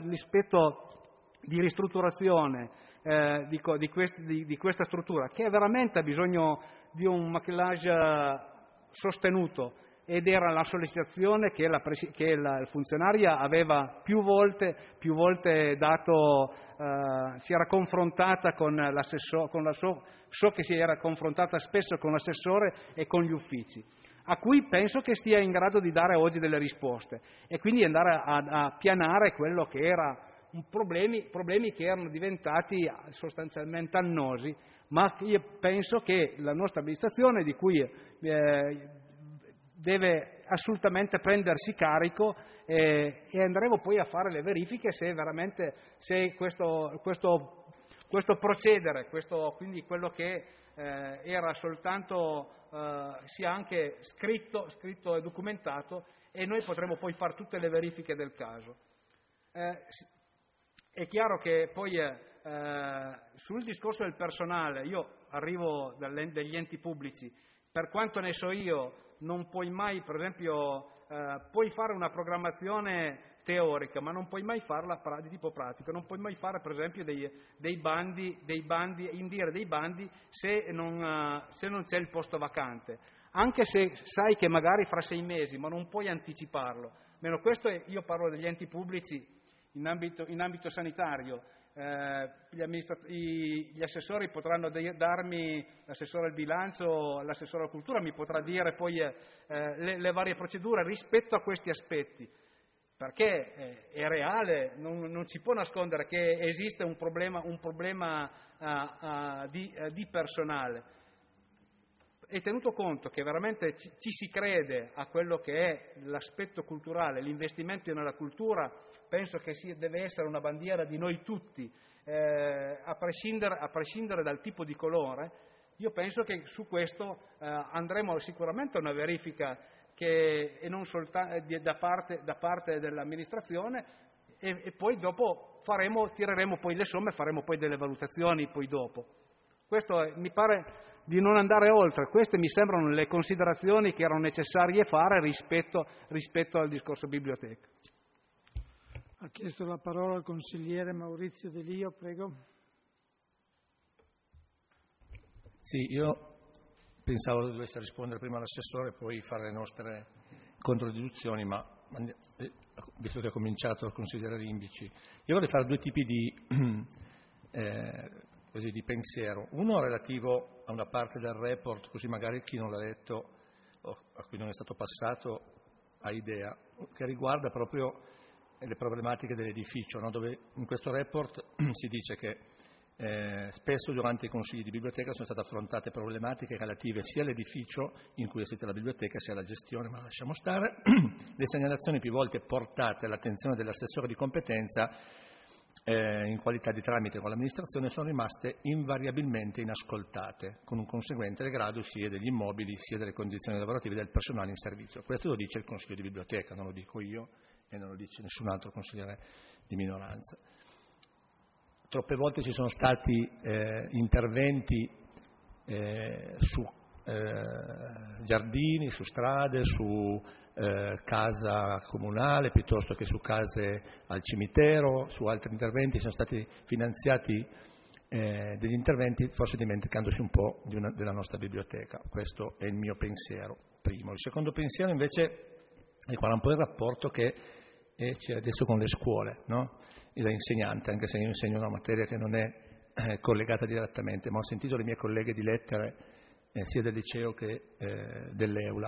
di ristrutturazione di questa struttura, che veramente ha bisogno di un maquillage sostenuto, ed era la sollecitazione che la funzionaria aveva più volte dato, si era confrontata con l'assessore, so che si era confrontata spesso con l'assessore e con gli uffici, a cui penso che stia in grado di dare oggi delle risposte, e quindi andare a pianare quello che era problemi che erano diventati sostanzialmente annosi, ma io penso che la nostra amministrazione, di cui deve assolutamente prendersi carico, e andremo poi a fare le verifiche se questo procedere, quindi quello che era soltanto sia anche scritto e documentato, e noi potremo poi fare tutte le verifiche del caso. È chiaro che poi sul discorso del personale, io arrivo dagli enti pubblici, per quanto ne so io, non puoi mai, per esempio, puoi fare una programmazione teorica, ma non puoi mai farla di tipo pratico, non puoi mai fare, per esempio, indire dei bandi se non c'è il posto vacante, anche se sai che magari fra 6 mesi, ma non puoi anticiparlo. Meno questo io parlo degli enti pubblici in ambito sanitario. Gli assessori potranno darmi, l'assessore al bilancio, l'assessore alla cultura mi potrà dire poi le varie procedure rispetto a questi aspetti, perché è reale, non si può nascondere che esiste un problema di personale. E tenuto conto che veramente ci si crede a quello che è l'aspetto culturale, l'investimento nella cultura, penso che deve essere una bandiera di noi tutti, a prescindere dal tipo di colore. Io penso che su questo andremo sicuramente a una verifica e non soltanto da parte dell'amministrazione, e poi dopo tireremo poi le somme, faremo poi delle valutazioni poi dopo. Questo mi pare di non andare oltre. Queste mi sembrano le considerazioni che erano necessarie fare rispetto al discorso biblioteca. Ha chiesto la parola il consigliere Maurizio De Lio, prego. Sì, io pensavo dovesse rispondere prima l'assessore e poi fare le nostre controdeduzioni, ma visto che ha cominciato il consigliere Rimbici, io vorrei fare 2 tipi di pensiero. Uno relativo a una parte del report, così magari chi non l'ha letto o a cui non è stato passato ha idea, che riguarda proprio le problematiche dell'edificio, no? Dove in questo report si dice che spesso durante i consigli di biblioteca sono state affrontate problematiche relative sia all'edificio in cui è sita la biblioteca sia alla gestione, ma lasciamo stare. Le segnalazioni più volte portate all'attenzione dell'assessore di competenza in qualità di tramite con l'amministrazione sono rimaste invariabilmente inascoltate, con un conseguente degrado sia degli immobili sia delle condizioni lavorative del personale in servizio. Questo lo dice il Consiglio di biblioteca, non lo dico io e non lo dice nessun altro consigliere di minoranza. Troppe volte ci sono stati interventi su giardini, su strade, su casa comunale, piuttosto che su case al cimitero, su altri interventi. Sono stati finanziati degli interventi forse dimenticandosi un po' della nostra biblioteca. Questo è il mio pensiero primo. Il secondo pensiero invece riguarda un po' il rapporto che c'è adesso con le scuole, no? E da insegnante, anche se io insegno una materia che non è collegata direttamente, ma ho sentito le mie colleghe di lettere sia del liceo che dell'Eula.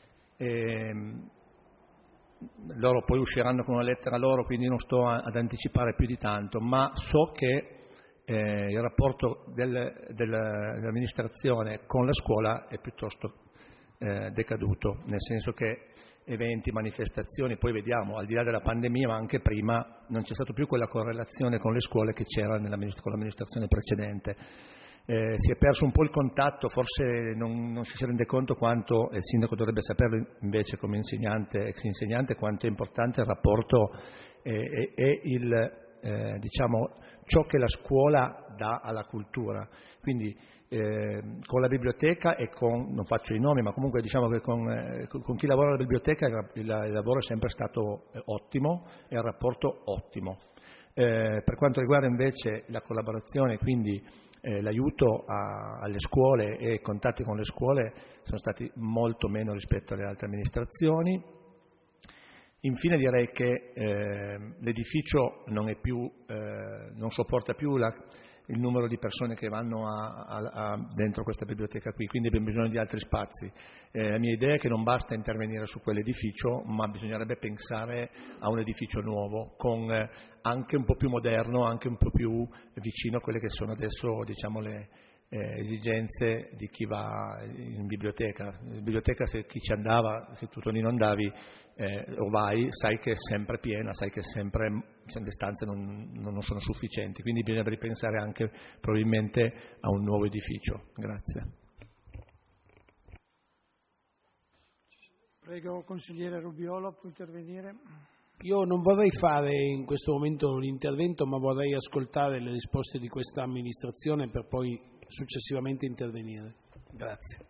Loro poi usciranno con una lettera loro, quindi non sto ad anticipare più di tanto, ma so che il rapporto dell'amministrazione con la scuola è piuttosto decaduto, nel senso che eventi, manifestazioni, poi vediamo, al di là della pandemia, ma anche prima, non c'è stata più quella correlazione con le scuole che c'era con l'amministrazione precedente. Si è perso un po' il contatto, forse non ci si rende conto quanto, e il sindaco dovrebbe saperlo invece come insegnante, ex insegnante, quanto è importante il rapporto e diciamo, ciò che la scuola dà alla cultura. Quindi con la biblioteca e non faccio i nomi, ma comunque diciamo che con chi lavora alla biblioteca il lavoro è sempre stato ottimo e il rapporto ottimo. Per quanto riguarda invece la collaborazione, quindi l'aiuto alle scuole e i contatti con le scuole sono stati molto meno rispetto alle altre amministrazioni. Infine direi che l'edificio non sopporta più il numero di persone che vanno dentro questa biblioteca qui, quindi abbiamo bisogno di altri spazi. La mia idea è che non basta intervenire su quell'edificio, ma bisognerebbe pensare a un edificio nuovo, anche un po' più moderno, anche un po' più vicino a quelle che sono adesso, diciamo, le esigenze di chi va in biblioteca. In biblioteca, se chi ci andava, se tu Tonino andavi o vai, sai che è sempre piena, sai che le stanze non sono sufficienti, quindi bisogna ripensare anche probabilmente a un nuovo edificio. Grazie. Prego, consigliere Rubiolo, può intervenire. Io non vorrei fare in questo momento l'intervento, ma vorrei ascoltare le risposte di questa amministrazione per poi successivamente intervenire. Grazie.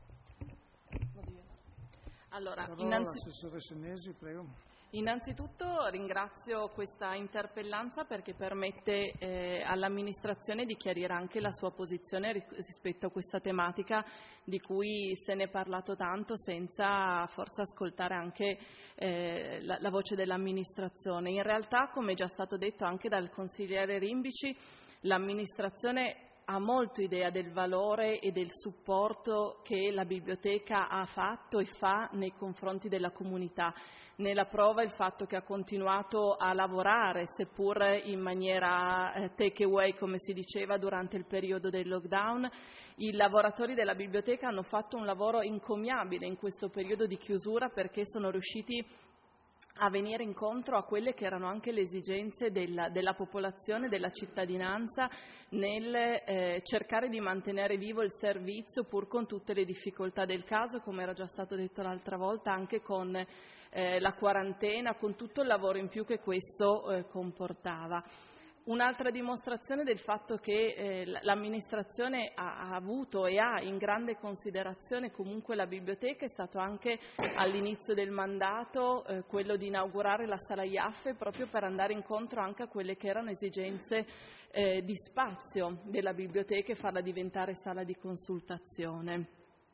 Allora, l'assessore Senesi, prego. Innanzitutto ringrazio questa interpellanza perché permette all'amministrazione di chiarire anche la sua posizione rispetto a questa tematica di cui se ne è parlato tanto senza forse ascoltare anche la voce dell'amministrazione. In realtà, come è già stato detto anche dal consigliere Rimbici, l'amministrazione ha molto idea del valore e del supporto che la biblioteca ha fatto e fa nei confronti della comunità. Nella prova il fatto che ha continuato a lavorare, seppur in maniera take away, come si diceva, durante il periodo del lockdown. I lavoratori della biblioteca hanno fatto un lavoro encomiabile in questo periodo di chiusura perché sono riusciti a venire incontro a quelle che erano anche le esigenze della popolazione, della cittadinanza, nel cercare di mantenere vivo il servizio pur con tutte le difficoltà del caso, come era già stato detto l'altra volta, anche con la quarantena, con tutto il lavoro in più che questo comportava. Un'altra dimostrazione del fatto che l'amministrazione ha avuto e ha in grande considerazione comunque la biblioteca è stato anche all'inizio del mandato quello di inaugurare la sala IAFFE proprio per andare incontro anche a quelle che erano esigenze di spazio della biblioteca e farla diventare sala di consultazione.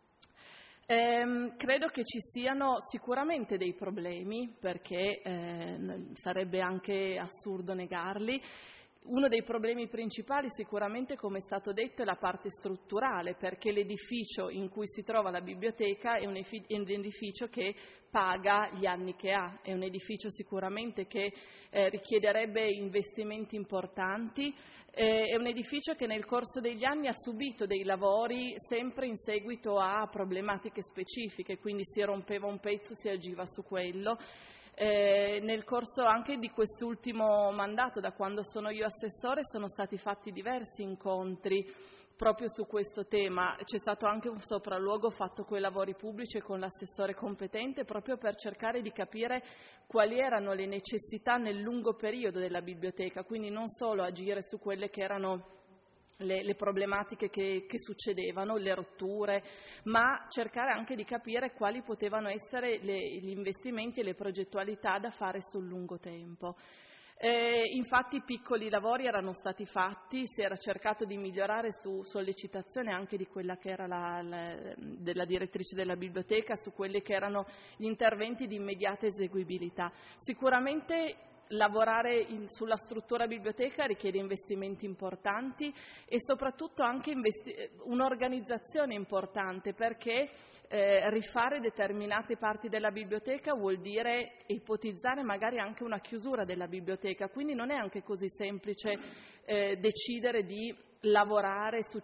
Credo che ci siano sicuramente dei problemi perché sarebbe anche assurdo negarli. Uno dei problemi principali sicuramente, come è stato detto, è la parte strutturale, perché l'edificio in cui si trova la biblioteca è un edificio che paga gli anni che ha, è un edificio sicuramente che richiederebbe investimenti importanti, è un edificio che nel corso degli anni ha subito dei lavori sempre in seguito a problematiche specifiche, quindi si rompeva un pezzo, si agiva su quello. Nel corso anche di quest'ultimo mandato, da quando sono io assessore, sono stati fatti diversi incontri proprio su questo tema. C'è stato anche un sopralluogo fatto con i lavori pubblici e con l'assessore competente proprio per cercare di capire quali erano le necessità nel lungo periodo della biblioteca, quindi non solo agire su quelle che erano le problematiche che succedevano, le rotture, ma cercare anche di capire quali potevano essere gli investimenti e le progettualità da fare sul lungo tempo. Infatti piccoli lavori erano stati fatti, si era cercato di migliorare su sollecitazione anche di quella che era della direttrice della biblioteca, su quelli che erano gli interventi di immediata eseguibilità. Sicuramente lavorare sulla struttura biblioteca richiede investimenti importanti e soprattutto anche un'organizzazione importante, perché rifare determinate parti della biblioteca vuol dire ipotizzare magari anche una chiusura della biblioteca, quindi non è anche così semplice decidere di lavorare su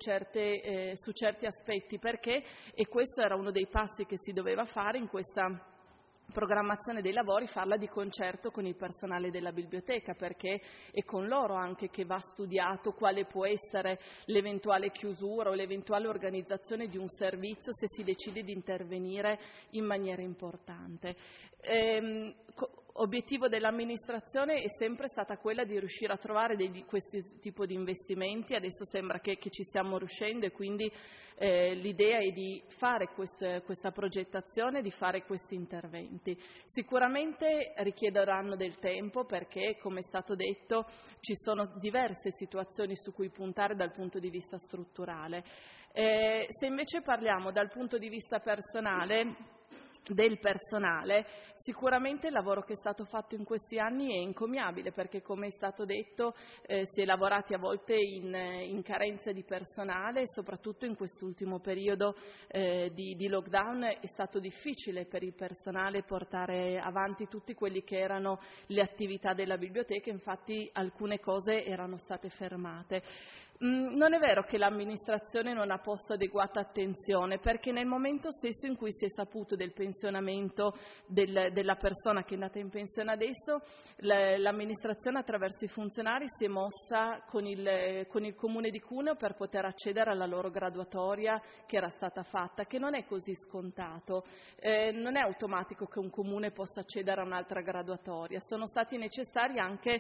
certi aspetti, perché, e questo era uno dei passi che si doveva fare in questa programmazione dei lavori farla di concerto con il personale della biblioteca, perché è con loro anche che va studiato quale può essere l'eventuale chiusura o l'eventuale organizzazione di un servizio se si decide di intervenire in maniera importante. Obiettivo dell'amministrazione è sempre stata quella di riuscire a trovare questi tipo di investimenti. Adesso sembra che ci stiamo riuscendo, e quindi l'idea è di fare questa progettazione, di fare questi interventi. Sicuramente richiederanno del tempo, perché, come è stato detto, ci sono diverse situazioni su cui puntare dal punto di vista strutturale. Se invece parliamo dal punto di vista del personale, sicuramente il lavoro che è stato fatto in questi anni è encomiabile, perché, come è stato detto, si è lavorati a volte in carenza di personale, e soprattutto in quest'ultimo periodo di lockdown è stato difficile per il personale portare avanti tutti quelli che erano le attività della biblioteca. Infatti alcune cose erano state fermate. Non è vero che l'amministrazione non ha posto adeguata attenzione, perché nel momento stesso in cui si è saputo del pensionamento della persona che è andata in pensione adesso, l'amministrazione attraverso i funzionari si è mossa con il Comune di Cuneo per poter accedere alla loro graduatoria che era stata fatta, che non è così scontato. Non è automatico che un comune possa accedere a un'altra graduatoria, sono stati necessari anche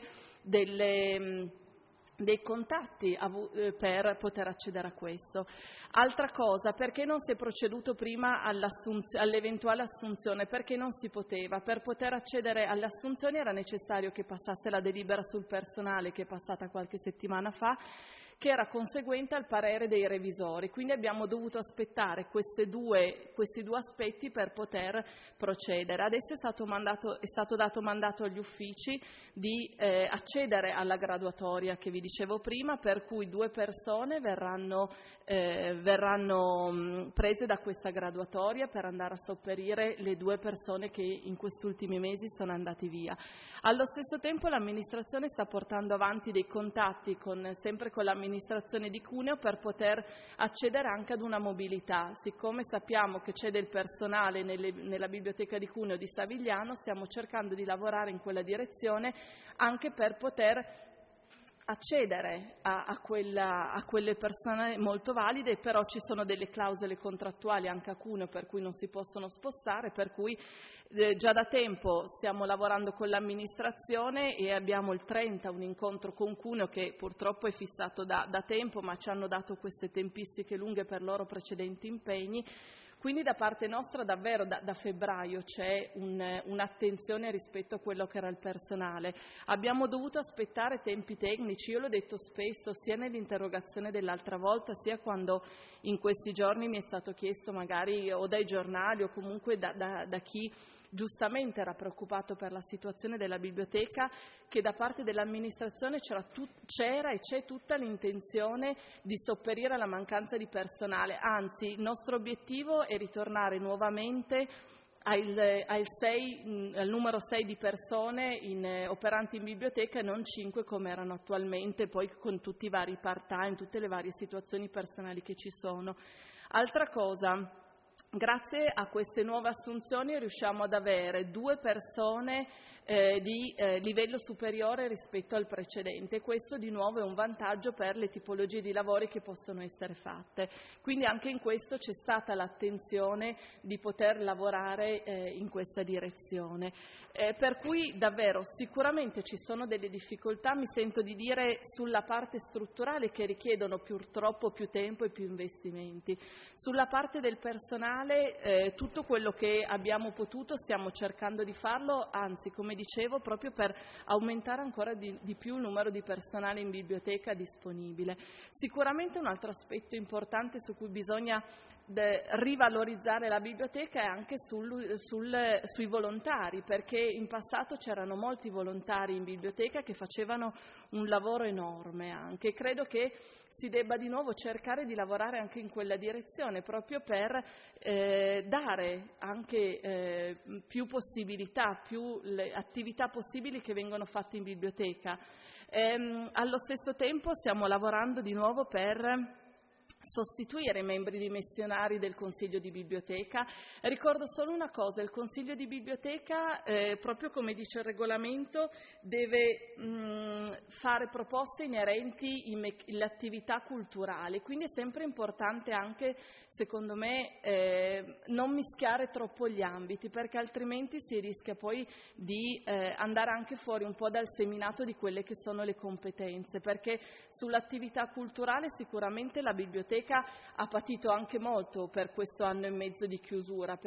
dei contatti per poter accedere a questo. Altra cosa, perché non si è proceduto prima all'eventuale assunzione? Perché non si poteva. Per poter accedere alle assunzioni era necessario che passasse la delibera sul personale, che è passata qualche settimana fa, che era conseguente al parere dei revisori. Quindi abbiamo dovuto aspettare questi due aspetti per poter procedere. Adesso è stato dato mandato agli uffici di accedere alla graduatoria che vi dicevo prima, per cui 2 persone verranno prese da questa graduatoria per andare a sopperire le 2 persone che in questi ultimi mesi sono andati via. Allo stesso tempo l'amministrazione sta portando avanti dei contatti sempre con l'amministrazione di Cuneo per poter accedere anche ad una mobilità. Siccome sappiamo che c'è del personale nella biblioteca di Cuneo di Savigliano, stiamo cercando di lavorare in quella direzione anche per poter accedere a quelle persone molto valide, però ci sono delle clausole contrattuali anche a Cuneo per cui non si possono spostare, per cui già da tempo stiamo lavorando con l'amministrazione e abbiamo il 30 un incontro con Cuneo che purtroppo è fissato da tempo, ma ci hanno dato queste tempistiche lunghe per loro precedenti impegni. Quindi da parte nostra davvero da febbraio c'è un'attenzione rispetto a quello che era il personale. Abbiamo dovuto aspettare tempi tecnici, io l'ho detto spesso sia nell'interrogazione dell'altra volta sia quando in questi giorni mi è stato chiesto magari o dai giornali o comunque da chi giustamente era preoccupato per la situazione della biblioteca, che da parte dell'amministrazione c'era e c'è tutta l'intenzione di sopperire alla mancanza di personale. Anzi, il nostro obiettivo è ritornare nuovamente al numero 6 di persone operanti in biblioteca e non 5 come erano attualmente, poi con tutti i vari part-time, tutte le varie situazioni personali che ci sono. Altra cosa, grazie a queste nuove assunzioni riusciamo ad avere 2 persone di livello superiore rispetto al precedente. Questo di nuovo è un vantaggio per le tipologie di lavori che possono essere fatte. Quindi anche in questo c'è stata l'attenzione di poter lavorare in questa direzione. Per cui davvero sicuramente ci sono delle difficoltà, mi sento di dire, sulla parte strutturale che richiedono purtroppo più tempo e più investimenti. Sulla parte del personale tutto quello che abbiamo potuto stiamo cercando di farlo, anzi come dicevo proprio per aumentare ancora di più il numero di personale in biblioteca disponibile. Sicuramente un altro aspetto importante su cui bisogna rivalorizzare la biblioteca è anche sui volontari, perché in passato c'erano molti volontari in biblioteca che facevano un lavoro enorme anche. Credo che si debba di nuovo cercare di lavorare anche in quella direzione, proprio per dare anche più possibilità, più le attività possibili che vengono fatte in biblioteca. Allo stesso tempo stiamo lavorando di nuovo per sostituire i membri dimissionari del Consiglio di Biblioteca. Ricordo solo una cosa: il Consiglio di Biblioteca, proprio come dice il regolamento, deve fare proposte inerenti alle attività culturali, quindi è sempre importante anche, secondo me, non mischiare troppo gli ambiti, perché altrimenti si rischia poi di andare anche fuori un po' dal seminato di quelle che sono le competenze, perché sull'attività culturale sicuramente la biblioteca ha patito anche molto per questo anno e mezzo di chiusura,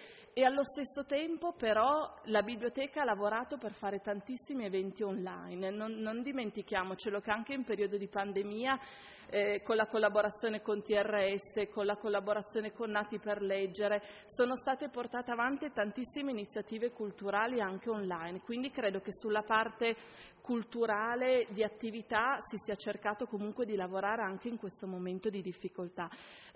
e allo stesso tempo però la biblioteca ha lavorato per fare tantissimi eventi online. Non dimentichiamocelo che anche in periodo di pandemia, con la collaborazione con TRS, con la collaborazione con Nati per Leggere, sono state portate avanti tantissime iniziative culturali anche online, quindi credo che sulla parte culturale di attività si sia cercato comunque di lavorare anche in questo momento di difficoltà.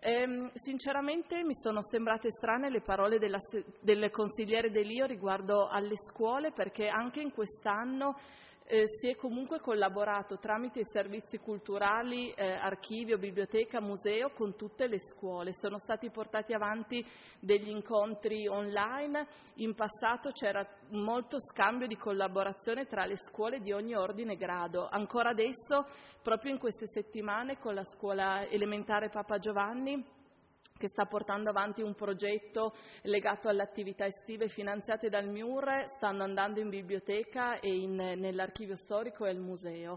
Sinceramente mi sono sembrate strane le parole del consigliere Delio riguardo alle scuole, perché anche in quest'anno si è comunque collaborato tramite i servizi culturali, archivio, biblioteca, museo, con tutte le scuole. Sono stati portati avanti degli incontri online, in passato c'era molto scambio di collaborazione tra le scuole di ogni ordine e grado. Ancora adesso, proprio in queste settimane, con la scuola elementare Papa Giovanni, che sta portando avanti un progetto legato alle attività estive finanziate dal MIUR, stanno andando in biblioteca e nell'archivio storico e al museo.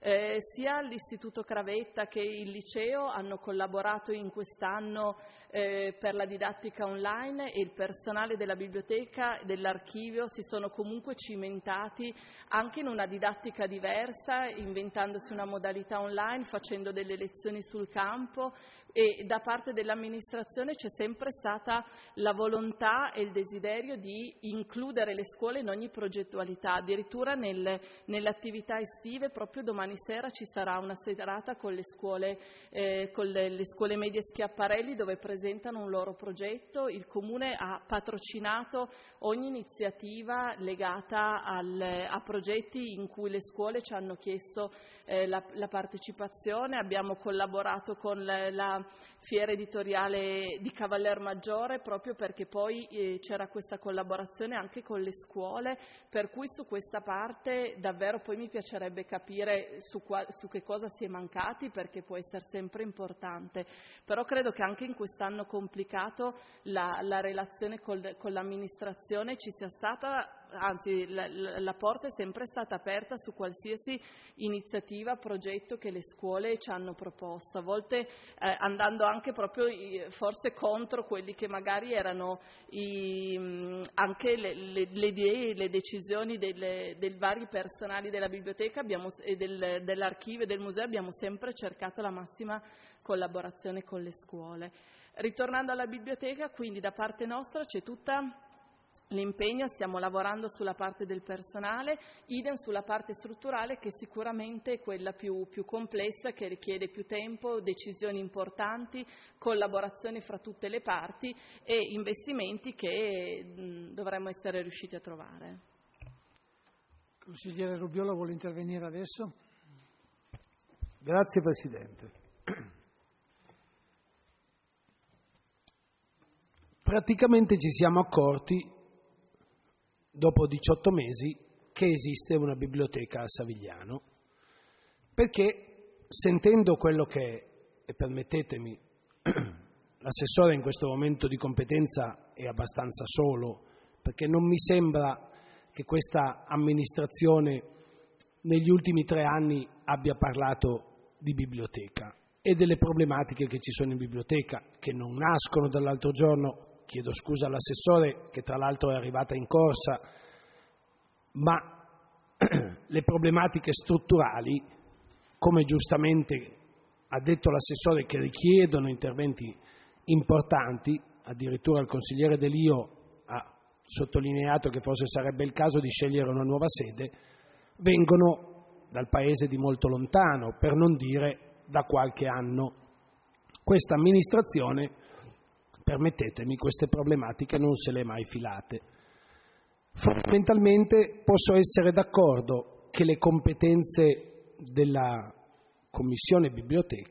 Sia l'Istituto Cravetta che il liceo hanno collaborato in quest'anno per la didattica online, e il personale della biblioteca e dell'archivio si sono comunque cimentati anche in una didattica diversa, inventandosi una modalità online, facendo delle lezioni sul campo, e da parte dell'amministrazione c'è sempre stata la volontà e il desiderio di includere le scuole in ogni progettualità. Addirittura nelle attività estive, proprio domani sera ci sarà una serata con le scuole medie Schiaparelli, dove presentano un loro progetto. Il Comune ha patrocinato ogni iniziativa legata a progetti in cui le scuole ci hanno chiesto la partecipazione. Abbiamo collaborato con la fiera editoriale di Cavallermaggiore, proprio perché poi c'era questa collaborazione anche con le scuole, per cui su questa parte davvero poi mi piacerebbe capire su che cosa si è mancati, perché può essere sempre importante. Però credo che anche in quest'anno complicato la relazione con l'amministrazione ci sia stata, anzi la porta è sempre stata aperta su qualsiasi iniziativa, progetto che le scuole ci hanno proposto, a volte andando anche proprio forse contro quelli che magari erano anche le idee, le decisioni dei vari personali della biblioteca e dell'archivio e del museo. Abbiamo sempre cercato la massima collaborazione con le scuole. Ritornando alla biblioteca, quindi da parte nostra c'è tutta l'impegno, stiamo lavorando sulla parte del personale, idem sulla parte strutturale, che sicuramente è quella più complessa, che richiede più tempo, decisioni importanti, collaborazioni fra tutte le parti e investimenti che dovremmo essere riusciti a trovare. Consigliere Rubiolo vuole intervenire adesso? Grazie Presidente. Praticamente ci siamo accorti, dopo 18 mesi, che esiste una biblioteca a Savigliano, perché sentendo quello che, e permettetemi, l'assessore in questo momento di competenza è abbastanza solo, perché non mi sembra che questa amministrazione negli ultimi 3 anni abbia parlato di biblioteca e delle problematiche che ci sono in biblioteca, che non nascono dall'altro giorno. Chiedo scusa all'assessore, che tra l'altro è arrivata in corsa, ma le problematiche strutturali, come giustamente ha detto l'assessore, che richiedono interventi importanti, addirittura il consigliere Delio ha sottolineato che forse sarebbe il caso di scegliere una nuova sede, vengono dal paese di molto lontano, per non dire da qualche anno. Questa amministrazione, permettetemi, queste problematiche non se le è mai filate. Fondamentalmente posso essere d'accordo che le competenze della Commissione Biblioteca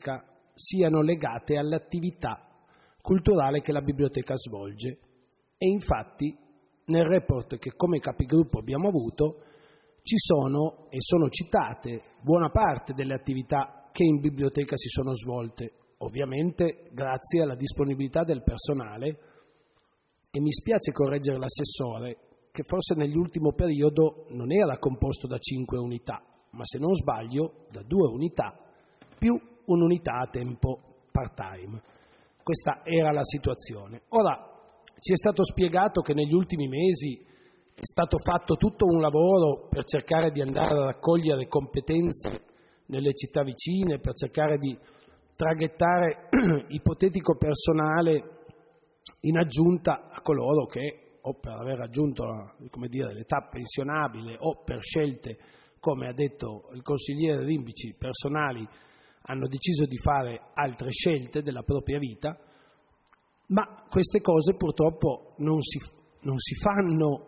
siano legate all'attività culturale che la biblioteca svolge. E infatti nel report che come capigruppo abbiamo avuto ci sono e sono citate buona parte delle attività che in biblioteca si sono svolte, ovviamente grazie alla disponibilità del personale, e mi spiace correggere l'assessore che forse nell'ultimo periodo non era composto da 5 unità, ma se non sbaglio da 2 unità più un'unità a tempo part-time. Questa era la situazione. Ora, ci è stato spiegato che negli ultimi mesi è stato fatto tutto un lavoro per cercare di andare a raccogliere competenze nelle città vicine, per cercare di traghettare ipotetico personale in aggiunta a coloro che, o per aver raggiunto l'età pensionabile o per scelte, come ha detto il consigliere Rimbici, personali, hanno deciso di fare altre scelte della propria vita, ma queste cose purtroppo non si fanno,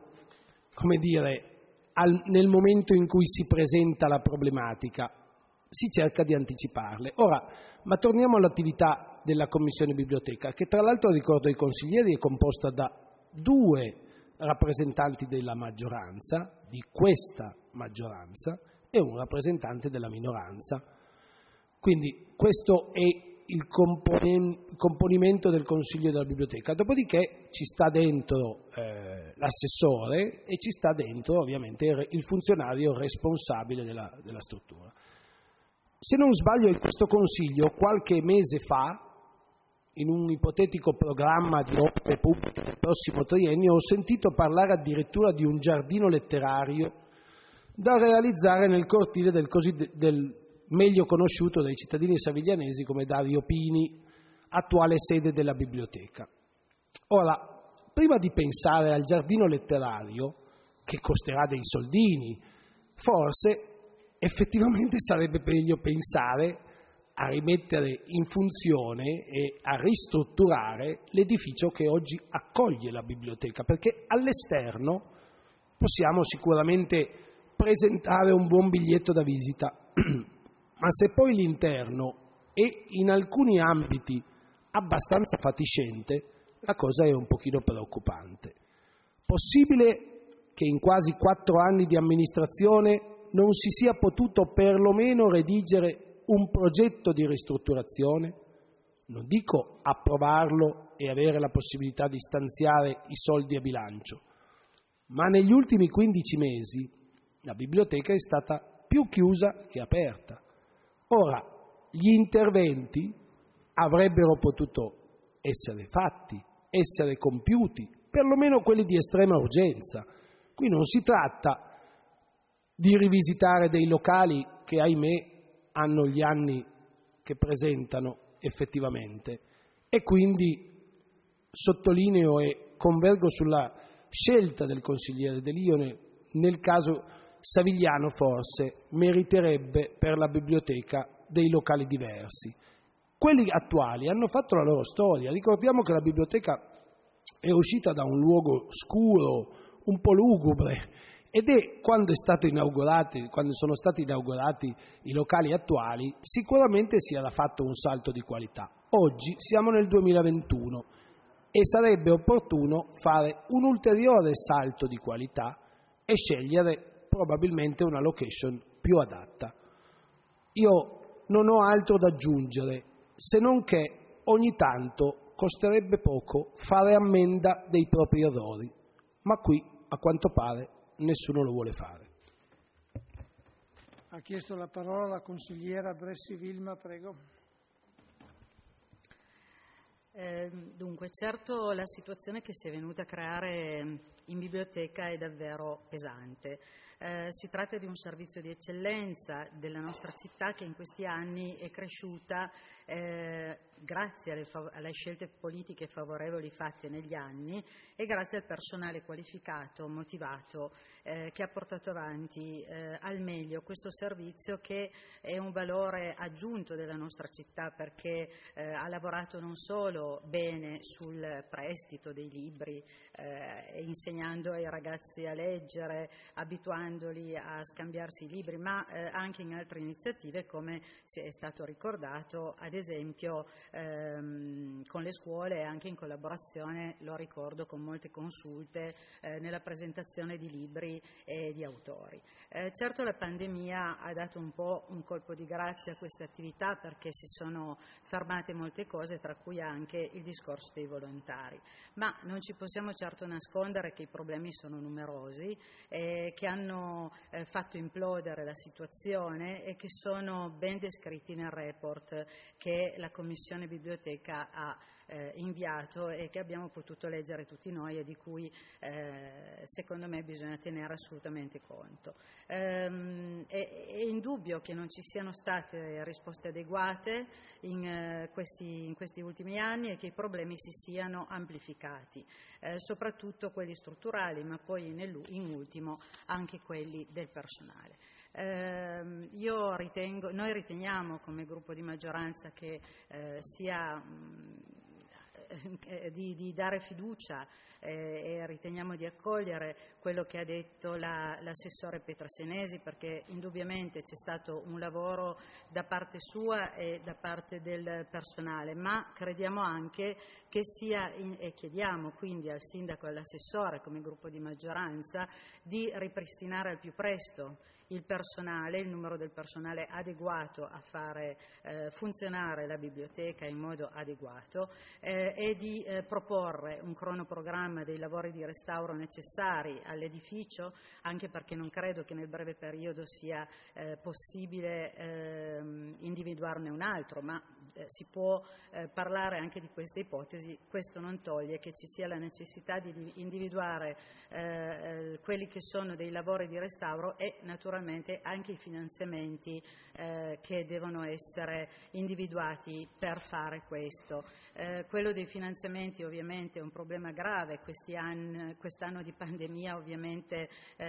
nel momento in cui si presenta la problematica, si cerca di anticiparle. Ora, ma torniamo all'attività della Commissione Biblioteca, che tra l'altro, ricordo ai consiglieri, è composta da 2 rappresentanti della maggioranza, di questa maggioranza, e un rappresentante della minoranza. Quindi questo è il componimento del Consiglio della Biblioteca. Dopodiché ci sta dentro l'assessore e ci sta dentro ovviamente il funzionario responsabile della struttura. Se non sbaglio, in questo Consiglio, qualche mese fa, in un ipotetico programma di opere pubbliche del prossimo triennio, ho sentito parlare addirittura di un giardino letterario da realizzare nel cortile del meglio conosciuto dai cittadini saviglianesi come Dario Pini, attuale sede della biblioteca. Ora, prima di pensare al giardino letterario, che costerà dei soldini, forse effettivamente sarebbe meglio pensare a rimettere in funzione e a ristrutturare l'edificio che oggi accoglie la biblioteca, perché all'esterno possiamo sicuramente presentare un buon biglietto da visita, ma se poi l'interno è in alcuni ambiti abbastanza fatiscente, la cosa è un pochino preoccupante. Possibile che in quasi 4 anni di amministrazione non si sia potuto perlomeno redigere un progetto di ristrutturazione? Non dico approvarlo e avere la possibilità di stanziare i soldi a bilancio, ma negli ultimi 15 mesi la biblioteca è stata più chiusa che aperta. Ora, gli interventi avrebbero potuto essere fatti, essere compiuti, perlomeno quelli di estrema urgenza. Qui non si tratta di rivisitare dei locali che, ahimè, hanno gli anni che presentano effettivamente. E quindi sottolineo e convergo sulla scelta del consigliere De Lio, nel caso Savigliano forse meriterebbe per la biblioteca dei locali diversi. Quelli attuali hanno fatto la loro storia. Ricordiamo che la biblioteca è uscita da un luogo scuro, un po' lugubre, ed è quando sono stati inaugurati i locali attuali, sicuramente si era fatto un salto di qualità. Oggi siamo nel 2021 e sarebbe opportuno fare un ulteriore salto di qualità e scegliere probabilmente una location più adatta. Io non ho altro da aggiungere, se non che ogni tanto costerebbe poco fare ammenda dei propri errori, ma qui, a quanto pare, nessuno lo vuole fare. Ha chiesto la parola la consigliera Bressi Vilma, prego. Dunque, certo la situazione che si è venuta a creare in biblioteca è davvero pesante. Si tratta di un servizio di eccellenza della nostra città che in questi anni è cresciuta grazie alle scelte politiche favorevoli fatte negli anni e grazie al personale qualificato, motivato, che ha portato avanti al meglio questo servizio, che è un valore aggiunto della nostra città, perché ha lavorato non solo bene sul prestito dei libri, insegnando ai ragazzi a leggere, abituandoli a scambiarsi i libri, ma anche in altre iniziative, come è stato ricordato, ad esempio con le scuole, e anche in collaborazione, lo ricordo, con molte consulte nella presentazione di libri e di autori. Certo, la pandemia ha dato un po' un colpo di grazia a queste attività, perché si sono fermate molte cose, tra cui anche il discorso dei volontari, ma non ci possiamo certo nascondere che i problemi sono numerosi, che hanno fatto implodere la situazione e che sono ben descritti nel report che la Commissione Biblioteca ha inviato e che abbiamo potuto leggere tutti noi, e di cui secondo me bisogna tenere assolutamente conto. È indubbio che non ci siano state risposte adeguate in questi ultimi anni e che i problemi si siano amplificati, soprattutto quelli strutturali, ma poi in ultimo anche quelli del personale. Noi riteniamo come gruppo di maggioranza che sia di dare fiducia e riteniamo di accogliere quello che ha detto l'assessore Petra Senesi, perché indubbiamente c'è stato un lavoro da parte sua e da parte del personale, ma crediamo anche che e chiediamo quindi al sindaco e all'assessore come gruppo di maggioranza di ripristinare al più presto il numero del personale adeguato a fare funzionare la biblioteca in modo adeguato, e di proporre un cronoprogramma dei lavori di restauro necessari all'edificio, anche perché non credo che nel breve periodo sia possibile individuarne un altro, ma si può parlare anche di queste ipotesi. Questo non toglie che ci sia la necessità di individuare quelli che sono dei lavori di restauro e naturalmente anche i finanziamenti che devono essere individuati per fare questo. Quello dei finanziamenti ovviamente è un problema grave. Quest'anno di pandemia ovviamente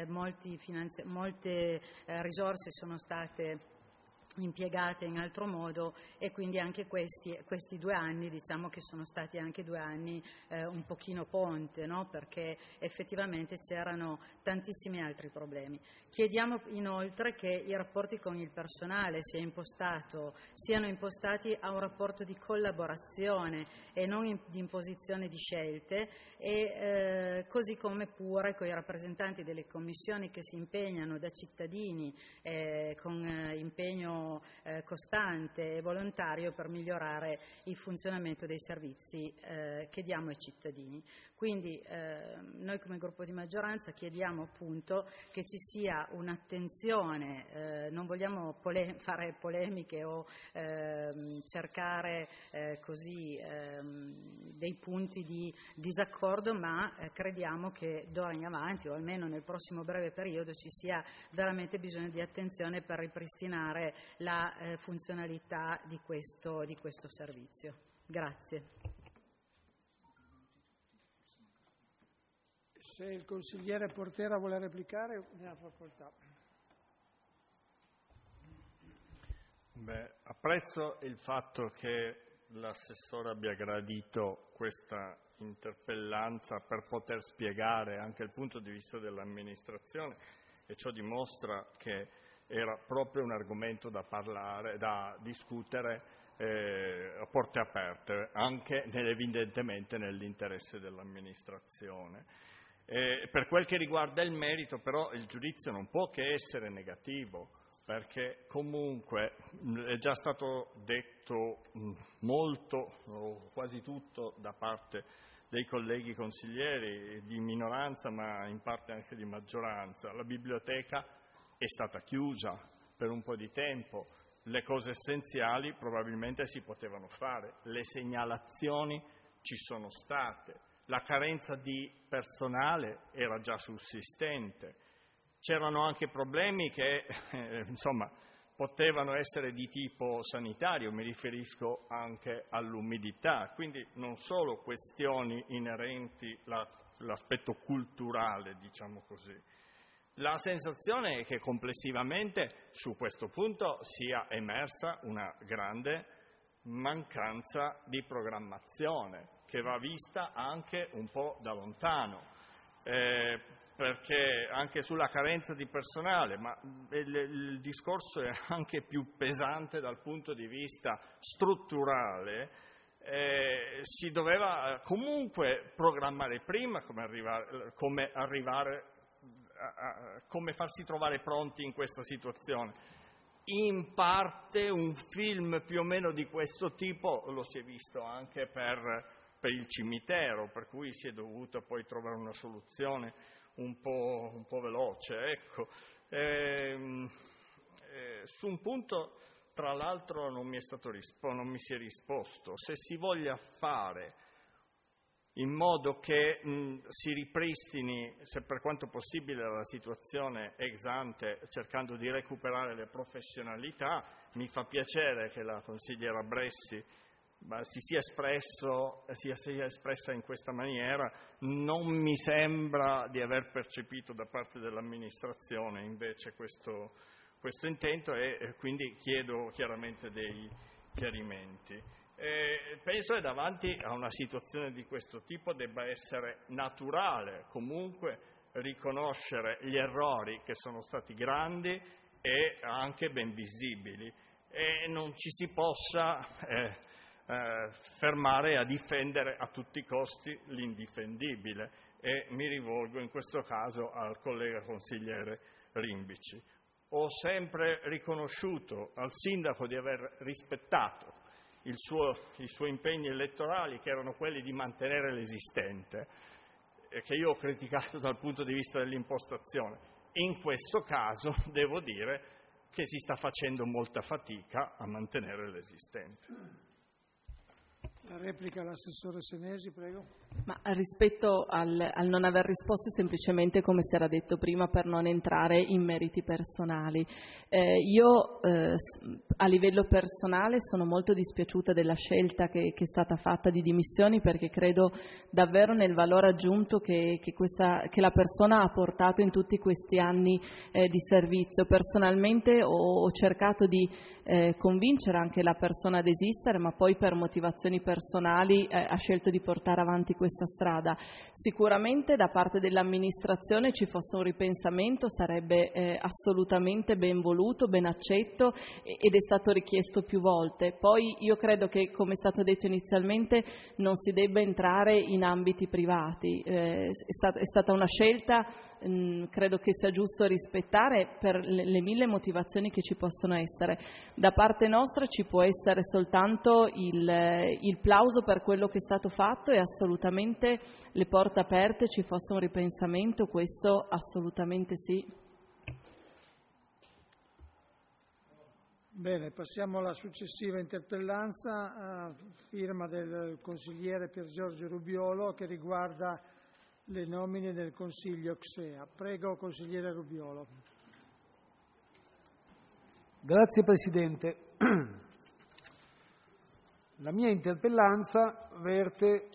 molte risorse sono state impiegate in altro modo, e quindi anche questi 2 anni diciamo che sono stati anche 2 anni un pochino ponte, no? Perché effettivamente c'erano tantissimi altri problemi. Chiediamo inoltre che i rapporti con il personale siano impostati a un rapporto di collaborazione e non di imposizione di scelte, e così come pure con i rappresentanti delle commissioni che si impegnano da cittadini con impegno costante e volontario per migliorare il funzionamento dei servizi che diamo ai cittadini. Quindi noi come gruppo di maggioranza chiediamo appunto che ci sia un'attenzione, non vogliamo fare polemiche o cercare così dei punti di disaccordo, ma crediamo che d'ora in avanti, o almeno nel prossimo breve periodo, ci sia veramente bisogno di attenzione per ripristinare la funzionalità di questo servizio. Grazie. Se il consigliere Portera vuole replicare, ne ha facoltà. Apprezzo il fatto che l'assessore abbia gradito questa interpellanza per poter spiegare anche il punto di vista dell'amministrazione, e ciò dimostra che era proprio un argomento da parlare, da discutere a porte aperte, anche evidentemente nell'interesse dell'amministrazione. Per quel che riguarda il merito, però, il giudizio non può che essere negativo, perché comunque è già stato detto molto, o quasi tutto, da parte dei colleghi consiglieri di minoranza, ma in parte anche di maggioranza. La biblioteca è stata chiusa per un po' di tempo, le cose essenziali probabilmente si potevano fare, le segnalazioni ci sono state, la carenza di personale era già sussistente, c'erano anche problemi che potevano essere di tipo sanitario, mi riferisco anche all'umidità, quindi non solo questioni inerenti all'aspetto culturale, diciamo così. La sensazione è che complessivamente su questo punto sia emersa una grande mancanza di programmazione che va vista anche un po' da lontano, perché anche sulla carenza di personale, ma il discorso è anche più pesante dal punto di vista strutturale. Si doveva comunque programmare prima come farsi trovare pronti in questa situazione. In parte un film più o meno di questo tipo lo si è visto anche per il cimitero, per cui si è dovuto poi trovare una soluzione un po' veloce. Ecco. Su un punto, tra l'altro, non mi si è risposto. Se si voglia fare in modo che si ripristini, se per quanto possibile, la situazione ex ante, cercando di recuperare le professionalità, mi fa piacere che la consigliera Bressi si sia espressa in questa maniera. Non mi sembra di aver percepito da parte dell'amministrazione invece questo intento e quindi chiedo chiaramente dei chiarimenti. Penso che davanti a una situazione di questo tipo debba essere naturale comunque riconoscere gli errori che sono stati grandi e anche ben visibili e non ci si possa fermare a difendere a tutti i costi l'indifendibile, e mi rivolgo in questo caso al collega consigliere Rimbici. Ho sempre riconosciuto al sindaco di aver rispettato i suoi impegni elettorali, che erano quelli di mantenere l'esistente, che io ho criticato dal punto di vista dell'impostazione. In questo caso devo dire che si sta facendo molta fatica a mantenere l'esistente. La replica all'assessore Senesi, prego. Ma rispetto al non aver risposto, semplicemente, come si era detto prima, per non entrare in meriti personali. Io a livello personale sono molto dispiaciuta della scelta che è stata fatta di dimissioni, perché credo davvero nel valore aggiunto che la persona ha portato in tutti questi anni di servizio. Personalmente ho cercato di convincere anche la persona ad esistere, ma poi per motivazioni personali ha scelto di portare avanti questa strada. Sicuramente da parte dell'amministrazione ci fosse un ripensamento, sarebbe assolutamente ben voluto, ben accetto, ed è stato richiesto più volte. Poi io credo che, come è stato detto inizialmente, non si debba entrare in ambiti privati. È stata una scelta, credo che sia giusto rispettare per le mille motivazioni che ci possono essere. Da parte nostra ci può essere soltanto il plauso per quello che è stato fatto, e assolutamente le porte aperte, ci fosse un ripensamento, questo assolutamente sì. Bene, passiamo alla successiva interpellanza, a firma del consigliere Pier Giorgio Rubiolo, che riguarda le nomine del Consiglio CSEA. Prego, consigliere Rubiolo. Grazie Presidente. La mia interpellanza verte,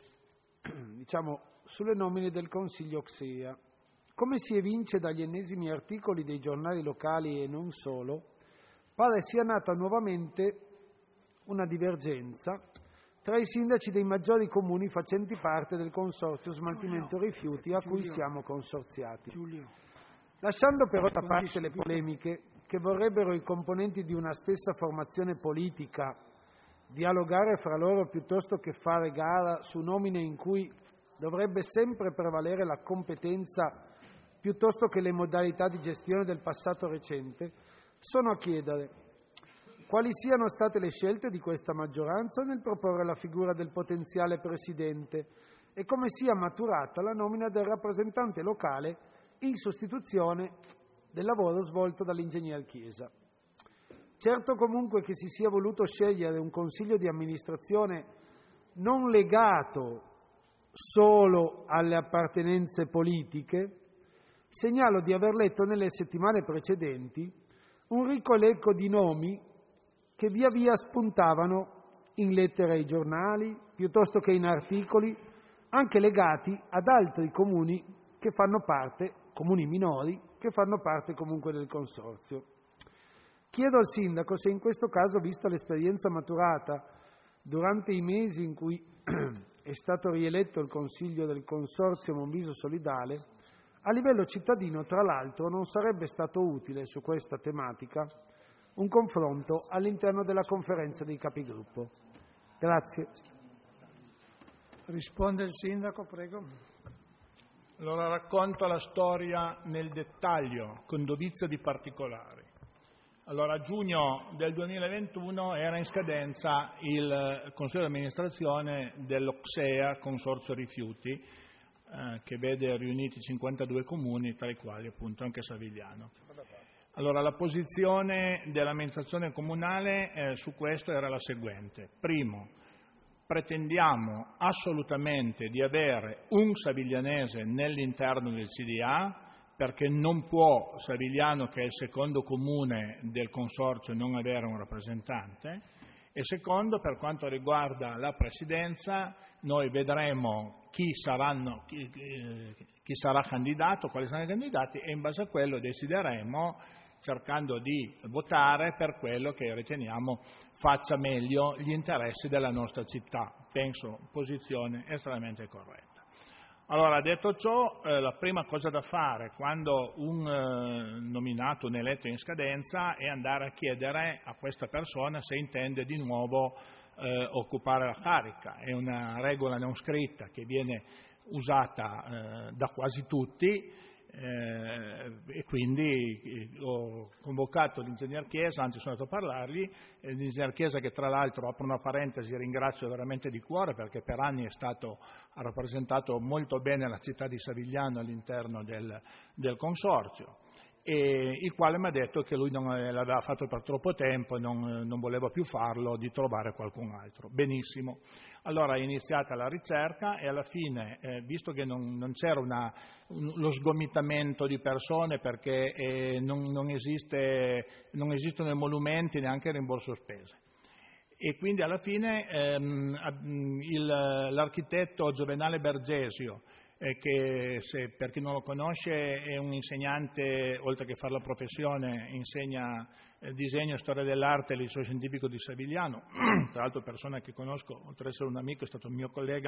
sulle nomine del Consiglio CSEA. Come si evince dagli ennesimi articoli dei giornali locali e non solo, pare sia nata nuovamente una divergenza tra i sindaci dei maggiori comuni facenti parte del consorzio smaltimento rifiuti a cui siamo consorziati. Lasciando però da parte le polemiche che vorrebbero i componenti di una stessa formazione politica dialogare fra loro piuttosto che fare gara su nomine in cui dovrebbe sempre prevalere la competenza piuttosto che le modalità di gestione del passato recente, sono a chiedere quali siano state le scelte di questa maggioranza nel proporre la figura del potenziale presidente e come sia maturata la nomina del rappresentante locale in sostituzione del lavoro svolto dall'ingegner Chiesa. Certo comunque che si sia voluto scegliere un consiglio di amministrazione non legato solo alle appartenenze politiche, segnalo di aver letto nelle settimane precedenti un ricco elenco di nomi che via via spuntavano in lettere ai giornali, piuttosto che in articoli, anche legati ad altri comuni che fanno parte, comuni minori, che fanno parte comunque del consorzio. Chiedo al Sindaco se in questo caso, vista l'esperienza maturata durante i mesi in cui è stato rieletto il Consiglio del Consorzio Monviso Solidale, a livello cittadino, tra l'altro, non sarebbe stato utile su questa tematica un confronto all'interno della conferenza dei capigruppo. Grazie. Risponde il Sindaco, prego. Allora racconto la storia nel dettaglio, con dovizia di particolari. Allora, a giugno del 2021 era in scadenza il Consiglio di amministrazione dell'Oxea Consorzio Rifiuti, che vede riuniti 52 comuni, tra i quali appunto anche Savigliano. Allora, la posizione dell'amministrazione comunale su questo era la seguente. Primo, pretendiamo assolutamente di avere un saviglianese nell'interno del CDA, perché non può Savigliano, che è il secondo comune del consorzio, non avere un rappresentante. E secondo, per quanto riguarda la presidenza, noi vedremo chi sarà candidato, quali saranno i candidati, e in base a quello decideremo, cercando di votare per quello che riteniamo faccia meglio gli interessi della nostra città. Penso posizione estremamente corretta. Allora, detto ciò, la prima cosa da fare quando un nominato, un eletto è in scadenza, è andare a chiedere a questa persona se intende di nuovo occupare la carica. È una regola non scritta che viene usata da quasi tutti, e quindi ho convocato l'ingegner Chiesa, anzi sono andato a parlargli, l'ingegner Chiesa, che tra l'altro, apro una parentesi, ringrazio veramente di cuore, perché per anni ha rappresentato molto bene la città di Savigliano all'interno del consorzio, e il quale mi ha detto che lui non l'aveva fatto per troppo tempo e non voleva più farlo, di trovare qualcun altro. Benissimo. Allora è iniziata la ricerca e alla fine, visto che non c'era lo sgomitamento di persone, perché non esistono emolumenti, neanche rimborso spese, e quindi alla fine l'architetto Giovenale Bergesio, che per chi non lo conosce è un insegnante, oltre che fare la professione, insegna disegno e storia dell'arte al Liceo Scientifico di Savigliano, tra l'altro persona che conosco, oltre ad essere un amico è stato un mio collega,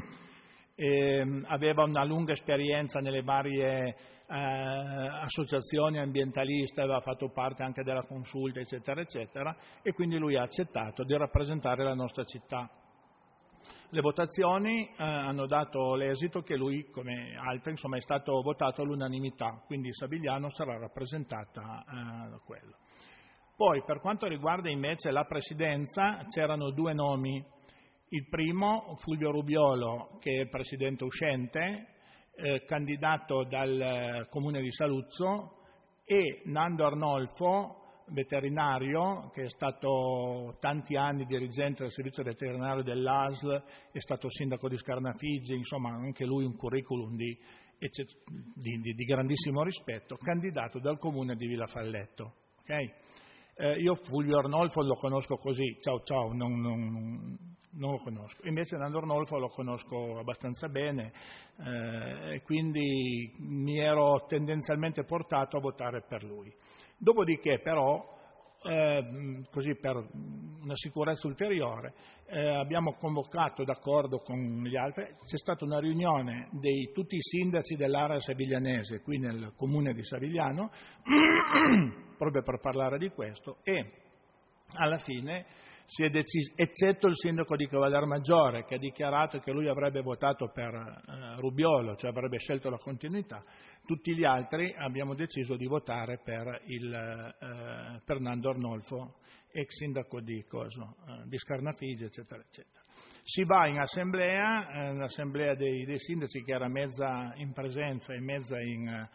aveva una lunga esperienza nelle varie associazioni ambientaliste, aveva fatto parte anche della consulta, eccetera, eccetera, e quindi lui ha accettato di rappresentare la nostra città. Le votazioni hanno dato l'esito che lui, come altri, è stato votato all'unanimità, quindi Savigliano sarà rappresentata da quello. Poi, per quanto riguarda invece la presidenza, c'erano due nomi. Il primo, Fulvio Rubiolo, che è il presidente uscente, candidato dal comune di Saluzzo, e Nando Arnolfo, veterinario, che è stato tanti anni dirigente del servizio veterinario dell'ASL, è stato sindaco di Scarnafigi, insomma anche lui un curriculum di grandissimo rispetto, candidato dal comune di Villafalletto. Okay? Io Fulvio Arnolfo lo conosco così, ciao, non lo conosco. Invece Nando Arnolfo lo conosco abbastanza bene, e quindi mi ero tendenzialmente portato a votare per lui. Dopodiché però, così per una sicurezza ulteriore, abbiamo convocato, d'accordo con gli altri, c'è stata una riunione di tutti i sindaci dell'area saviglianese qui nel comune di Savigliano, proprio per parlare di questo, e alla fine si è deciso, eccetto il sindaco di Cavallermaggiore, che ha dichiarato che lui avrebbe votato per Rubiolo, cioè avrebbe scelto la continuità, tutti gli altri abbiamo deciso di votare per Nando Arnolfo, ex sindaco di Scarnafigi, eccetera, eccetera. Si va in assemblea, l'assemblea dei sindaci, che era mezza in presenza e mezza in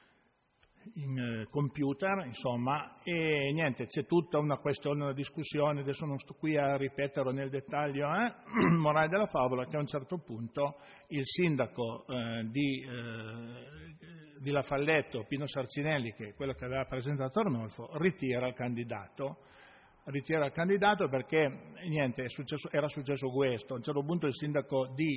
computer, insomma, e niente, c'è tutta una questione, una discussione, adesso non sto qui a ripeterlo nel dettaglio, morale della favola, che a un certo punto il sindaco Villafalletto, Pino Sarcinelli, che è quello che aveva presentato Arnolfo, ritira il candidato perché niente, era successo questo. A un certo punto il sindaco di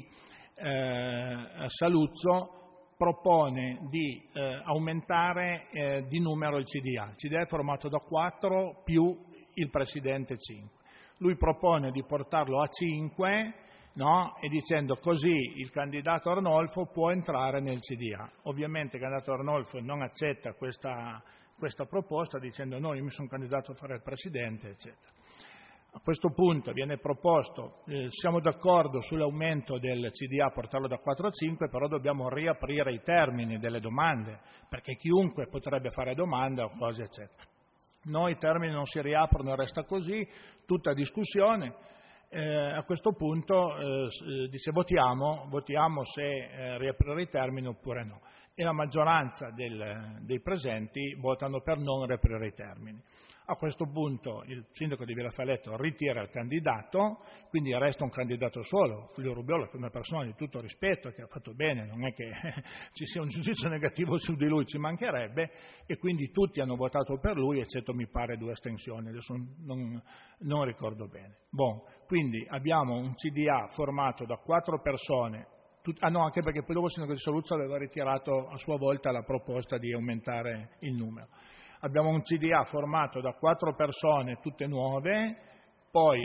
Saluzzo propone di aumentare di numero il CDA. Il CDA è formato da 4 più il presidente 5. Lui propone di portarlo a 5, no? E dicendo così il candidato Arnolfo può entrare nel CDA. Ovviamente il candidato Arnolfo non accetta questa proposta dicendo no, io mi sono candidato a fare il presidente, eccetera. A questo punto viene proposto, siamo d'accordo sull'aumento del CDA, portarlo da 4 a 5, però dobbiamo riaprire i termini delle domande, perché chiunque potrebbe fare domanda o cose, eccetera. No, i termini non si riaprono, resta così, tutta discussione. A questo punto dice votiamo se riaprire i termini oppure no. E la maggioranza dei presenti votano per non riaprire i termini. A questo punto il sindaco di Villafalletto ritira il candidato, quindi resta un candidato solo, Fulvio Rubiolo, che è una persona di tutto rispetto, che ha fatto bene, non è che ci sia un giudizio negativo su di lui, ci mancherebbe, e quindi tutti hanno votato per lui, eccetto mi pare 2 astensioni, adesso non ricordo bene. Quindi abbiamo un CDA formato da 4 persone, anche perché poi dopo il sindaco di Saluzzo aveva ritirato a sua volta la proposta di aumentare il numero. Abbiamo un CDA formato da 4 persone, tutte nuove, poi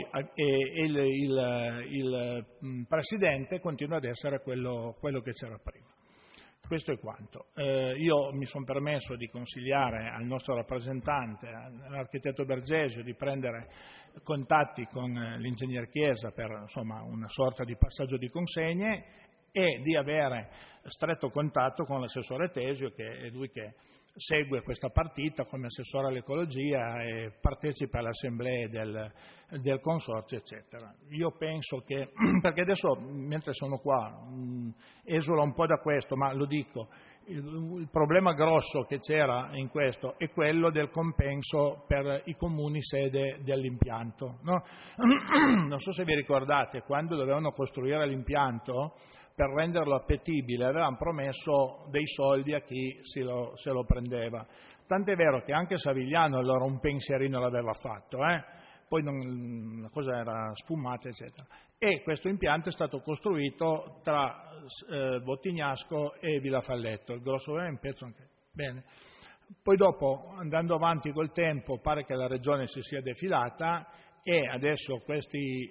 il presidente continua ad essere quello che c'era prima. Questo è quanto. Io mi sono permesso di consigliare al nostro rappresentante, all'architetto Bergesio, di prendere contatti con l'ingegner Chiesa per una sorta di passaggio di consegne e di avere stretto contatto con l'assessore Tesio, che è lui che segue questa partita come assessore all'ecologia e partecipa alle assemblee del consorzio, eccetera. Io penso che, perché adesso mentre sono qua esula un po' da questo, ma lo dico, il problema grosso che c'era in questo è quello del compenso per i comuni sede dell'impianto, no? Non so se vi ricordate, quando dovevano costruire l'impianto, per renderlo appetibile avevano promesso dei soldi a chi se lo prendeva. Tant'è vero che anche Savigliano allora un pensierino l'aveva fatto, poi la cosa era sfumata, eccetera. E questo impianto è stato costruito tra Bottignasco e Villafalletto, il grosso è un pezzo anche. Bene. Poi dopo, andando avanti col tempo, pare che la regione si sia defilata e adesso questi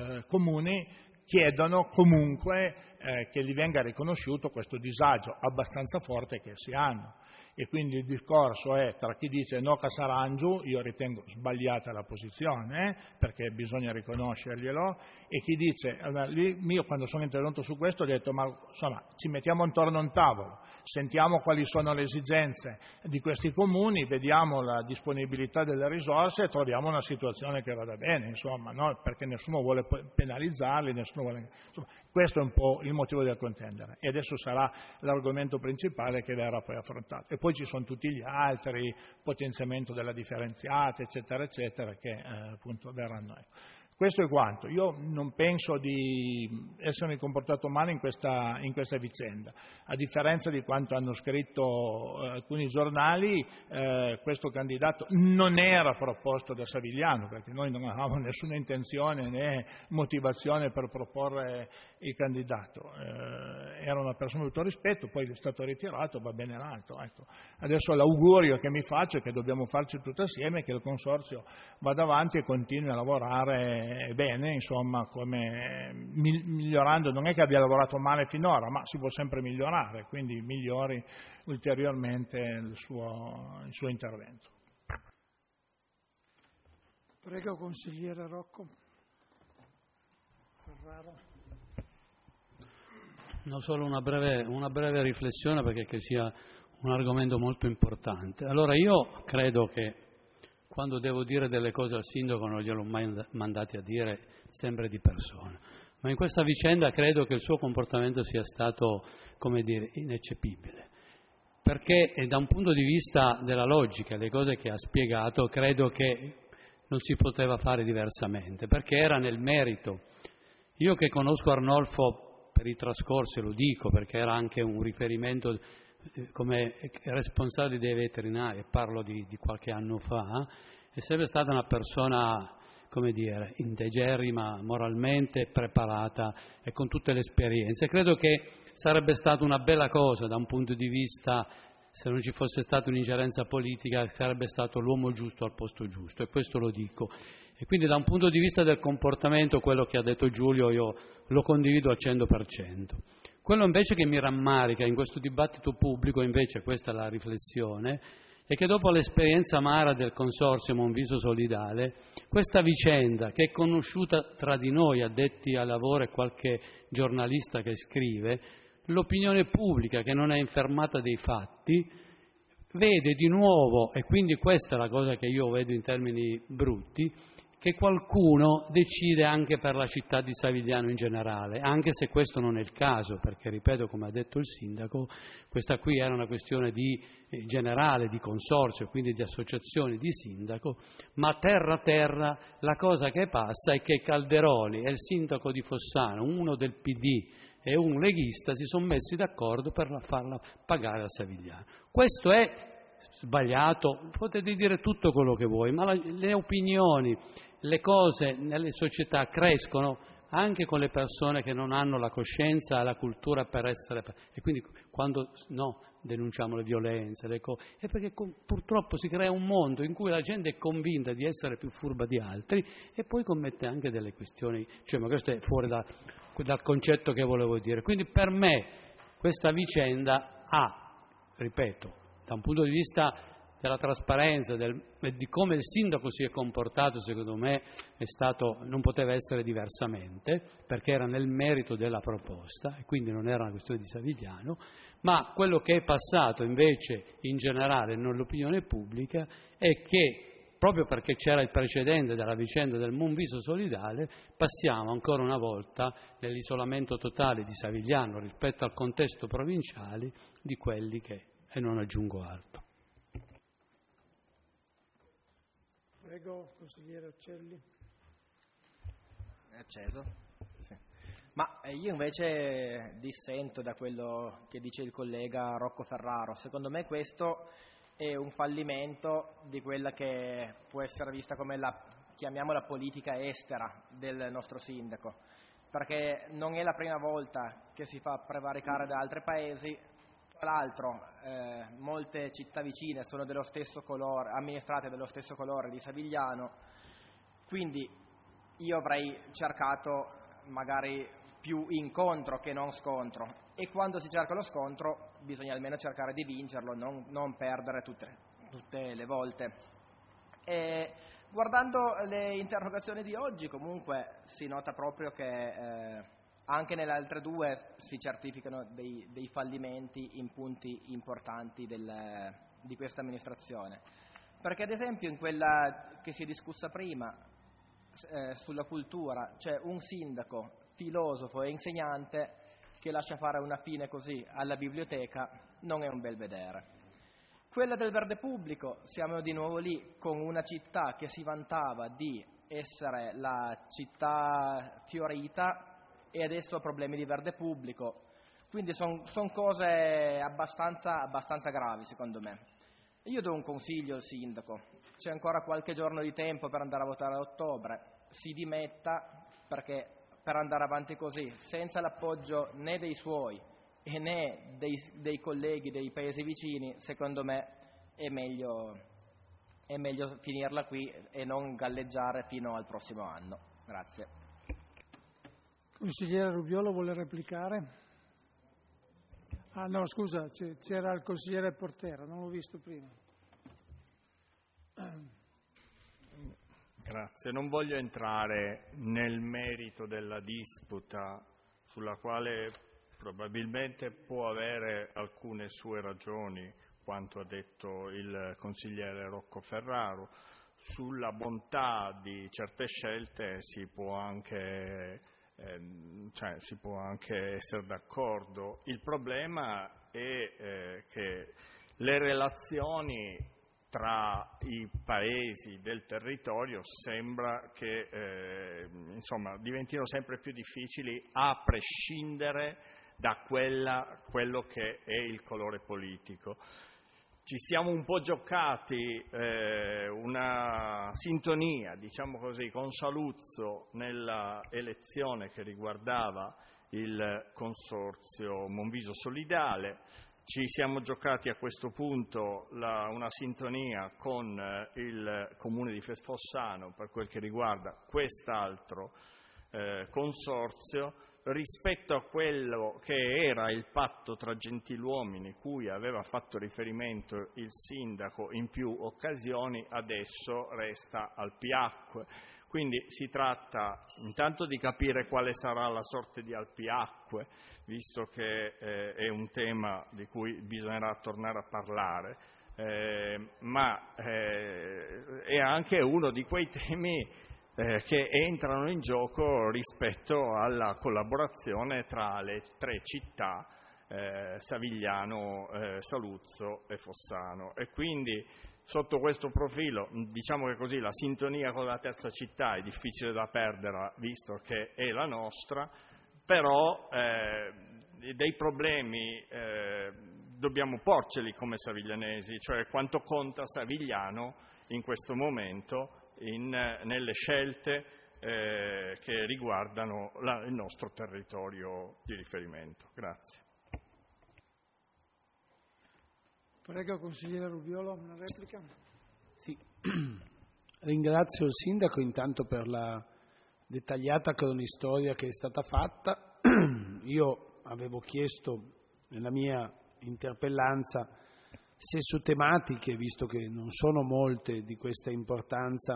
comuni chiedono comunque che gli venga riconosciuto questo disagio abbastanza forte che si hanno. E quindi il discorso è tra chi dice no Casarangiu, io ritengo sbagliata la posizione, perché bisogna riconoscerglielo, e chi dice, io quando sono intervenuto su questo ho detto ma insomma ci mettiamo intorno a un tavolo, sentiamo quali sono le esigenze di questi comuni, vediamo la disponibilità delle risorse e troviamo una situazione che vada bene, insomma, no? Perché nessuno vuole penalizzarli, nessuno vuole... Insomma, questo è un po' il motivo del contendere e adesso sarà l'argomento principale che verrà poi affrontato. E poi ci sono tutti gli altri, potenziamento della differenziata, eccetera, eccetera, che appunto verranno. Questo è quanto. Io non penso di essermi comportato male in questa vicenda. A differenza di quanto hanno scritto alcuni giornali, questo candidato non era proposto da Savigliano, perché noi non avevamo nessuna intenzione né motivazione per proporre il candidato. Era una persona di tutto rispetto, poi è stato ritirato, va bene l'altro. Ecco. Adesso l'augurio che mi faccio è che dobbiamo farci tutti assieme, che il consorzio vada avanti e continui a lavorare bene, insomma, come migliorando, non è che abbia lavorato male finora, ma si può sempre migliorare, quindi migliori ulteriormente il suo intervento. Prego, consigliere Rocco. Ferrara. No, solo una breve riflessione perché che sia un argomento molto importante. Allora io credo che quando devo dire delle cose al sindaco non gliel'ho mai mandati a dire sempre di persona, ma in questa vicenda credo che il suo comportamento sia stato, come dire, ineccepibile, perché da un punto di vista della logica, le cose che ha spiegato, credo che non si poteva fare diversamente, perché era nel merito. Io che conosco Arnolfo per i trascorsi, lo dico, perché era anche un riferimento come responsabile dei veterinari, parlo di qualche anno fa, è sempre stata una persona, come dire, integerrima, moralmente preparata e con tutte le esperienze. Credo che sarebbe stata una bella cosa da un punto di vista, se non ci fosse stata un'ingerenza politica, sarebbe stato l'uomo giusto al posto giusto, e questo lo dico. E quindi da un punto di vista del comportamento, quello che ha detto Giulio io lo condivido al 100%. Quello invece che mi rammarica in questo dibattito pubblico, invece questa è la riflessione, è che dopo l'esperienza amara del Consorzio Monviso Solidale, questa vicenda che è conosciuta tra di noi, addetti al lavoro e qualche giornalista che scrive, l'opinione pubblica che non è infermata dei fatti, vede di nuovo, e quindi questa è la cosa che io vedo in termini brutti, che qualcuno decide anche per la città di Savigliano in generale, anche se questo non è il caso, perché, ripeto, come ha detto il sindaco, questa qui era una questione di generale, di consorzio, quindi di associazioni di sindaco, ma terra terra la cosa che passa è che Calderoli e il sindaco di Fossano, uno del PD e un leghista, si sono messi d'accordo per farla pagare a Savigliano. Questo è sbagliato, potete dire tutto quello che vuoi, ma le opinioni, le cose nelle società crescono anche con le persone che non hanno la coscienza e la cultura per essere... E quindi quando denunciamo le violenze, le cose, è perché purtroppo si crea un mondo in cui la gente è convinta di essere più furba di altri e poi commette anche delle questioni, cioè, ma questo è fuori dal concetto che volevo dire. Quindi per me questa vicenda ripeto, da un punto di vista della trasparenza e di come il sindaco si è comportato, secondo me non poteva essere diversamente, perché era nel merito della proposta e quindi non era una questione di Savigliano, ma quello che è passato invece in generale nell'opinione pubblica è che, proprio perché c'era il precedente della vicenda del Monviso Solidale, passiamo ancora una volta nell'isolamento totale di Savigliano rispetto al contesto provinciale di quelli che, e non aggiungo altro. Prego, consigliere Uccelli. È acceso? Sì. Ma io invece dissento da quello che dice il collega Rocco Ferraro. Secondo me questo è un fallimento di quella che può essere vista come chiamiamola politica estera del nostro sindaco, perché non è la prima volta che si fa prevaricare da altri paesi. Tra l'altro molte città vicine sono dello stesso colore, amministrate dello stesso colore di Savigliano, quindi io avrei cercato magari più incontro che non scontro, e quando si cerca lo scontro bisogna almeno cercare di vincerlo, non perdere tutte le volte. E guardando le interrogazioni di oggi comunque si nota proprio che anche nelle altre due si certificano dei fallimenti in punti importanti di questa amministrazione. Perché ad esempio in quella che si è discussa prima, sulla cultura, c'è un sindaco, filosofo e insegnante che lascia fare una fine così alla biblioteca, non è un bel vedere. Quella del verde pubblico, siamo di nuovo lì con una città che si vantava di essere la città fiorita e adesso ha problemi di verde pubblico, quindi sono cose abbastanza gravi secondo me. Io do un consiglio al sindaco: c'è ancora qualche giorno di tempo per andare a votare a ottobre, si dimetta, perché per andare avanti così, senza l'appoggio né dei suoi e né dei colleghi dei paesi vicini, secondo me è meglio finirla qui e non galleggiare fino al prossimo anno. Grazie. Consigliere Rubiolo vuole replicare? No, scusa, c'era il consigliere Portera, non l'ho visto prima. Grazie, non voglio entrare nel merito della disputa, sulla quale probabilmente può avere alcune sue ragioni, quanto ha detto il consigliere Rocco Ferraro. Sulla bontà di certe scelte si può anche essere d'accordo. Il problema è che le relazioni tra i paesi del territorio sembra che diventino sempre più difficili a prescindere da quello che è il colore politico. Ci siamo un po' giocati una sintonia, diciamo così, con Saluzzo nella elezione che riguardava il consorzio Monviso Solidale. Ci siamo giocati a questo punto una sintonia con il Comune di Fossano per quel che riguarda quest'altro consorzio, rispetto a quello che era il patto tra gentiluomini cui aveva fatto riferimento il sindaco in più occasioni, adesso resta al Alpiacque. Quindi si tratta intanto di capire quale sarà la sorte di Alpiacque, visto che è un tema di cui bisognerà tornare a parlare, ma è anche uno di quei temi che entrano in gioco rispetto alla collaborazione tra le tre città, Savigliano, Saluzzo e Fossano. E quindi sotto questo profilo, diciamo che così, la sintonia con la terza città è difficile da perdere, visto che è la nostra, però dei problemi dobbiamo porceli come saviglianesi, cioè quanto conta Savigliano in questo momento nelle scelte che riguardano il nostro territorio di riferimento. Grazie. Prego, consigliere Rubiolo, una replica. Sì. Ringrazio il sindaco intanto per la dettagliata cronistoria che è stata fatta. Io avevo chiesto nella mia interpellanza se su tematiche, visto che non sono molte di questa importanza,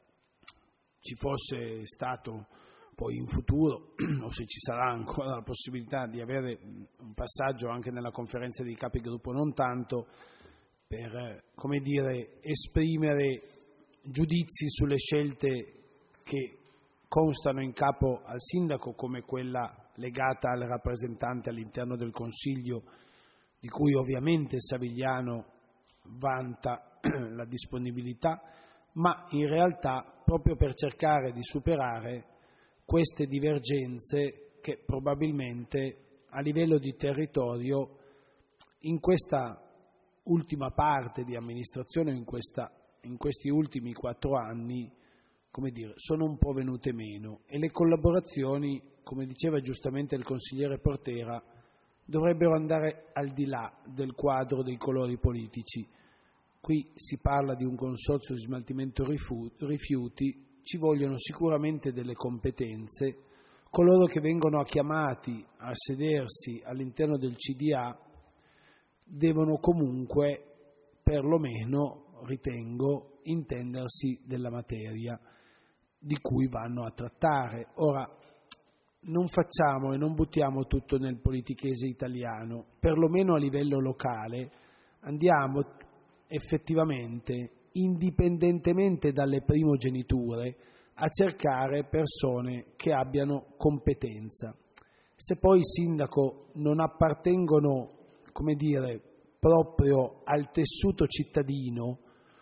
ci fosse stato poi in futuro, o se ci sarà ancora la possibilità di avere un passaggio anche nella conferenza dei capigruppo, non tanto per, come dire, esprimere giudizi sulle scelte che constano in capo al sindaco, come quella legata al rappresentante all'interno del Consiglio, di cui ovviamente Savigliano vanta la disponibilità, ma in realtà proprio per cercare di superare queste divergenze che probabilmente a livello di territorio in questa ultima parte di amministrazione, in questi ultimi 4 anni, come dire, sono un po' venute meno, e le collaborazioni, come diceva giustamente il consigliere Portera, dovrebbero andare al di là del quadro dei colori politici. Qui si parla di un consorzio di smaltimento rifiuti, ci vogliono sicuramente delle competenze. Coloro che vengono chiamati a sedersi all'interno del CDA devono comunque, perlomeno, ritengo, intendersi della materia di cui vanno a trattare. Ora, non facciamo e non buttiamo tutto nel politichese italiano, perlomeno a livello locale andiamo effettivamente, indipendentemente dalle primogeniture, a cercare persone che abbiano competenza. Se poi il sindaco non appartengono, come dire, proprio al tessuto cittadino,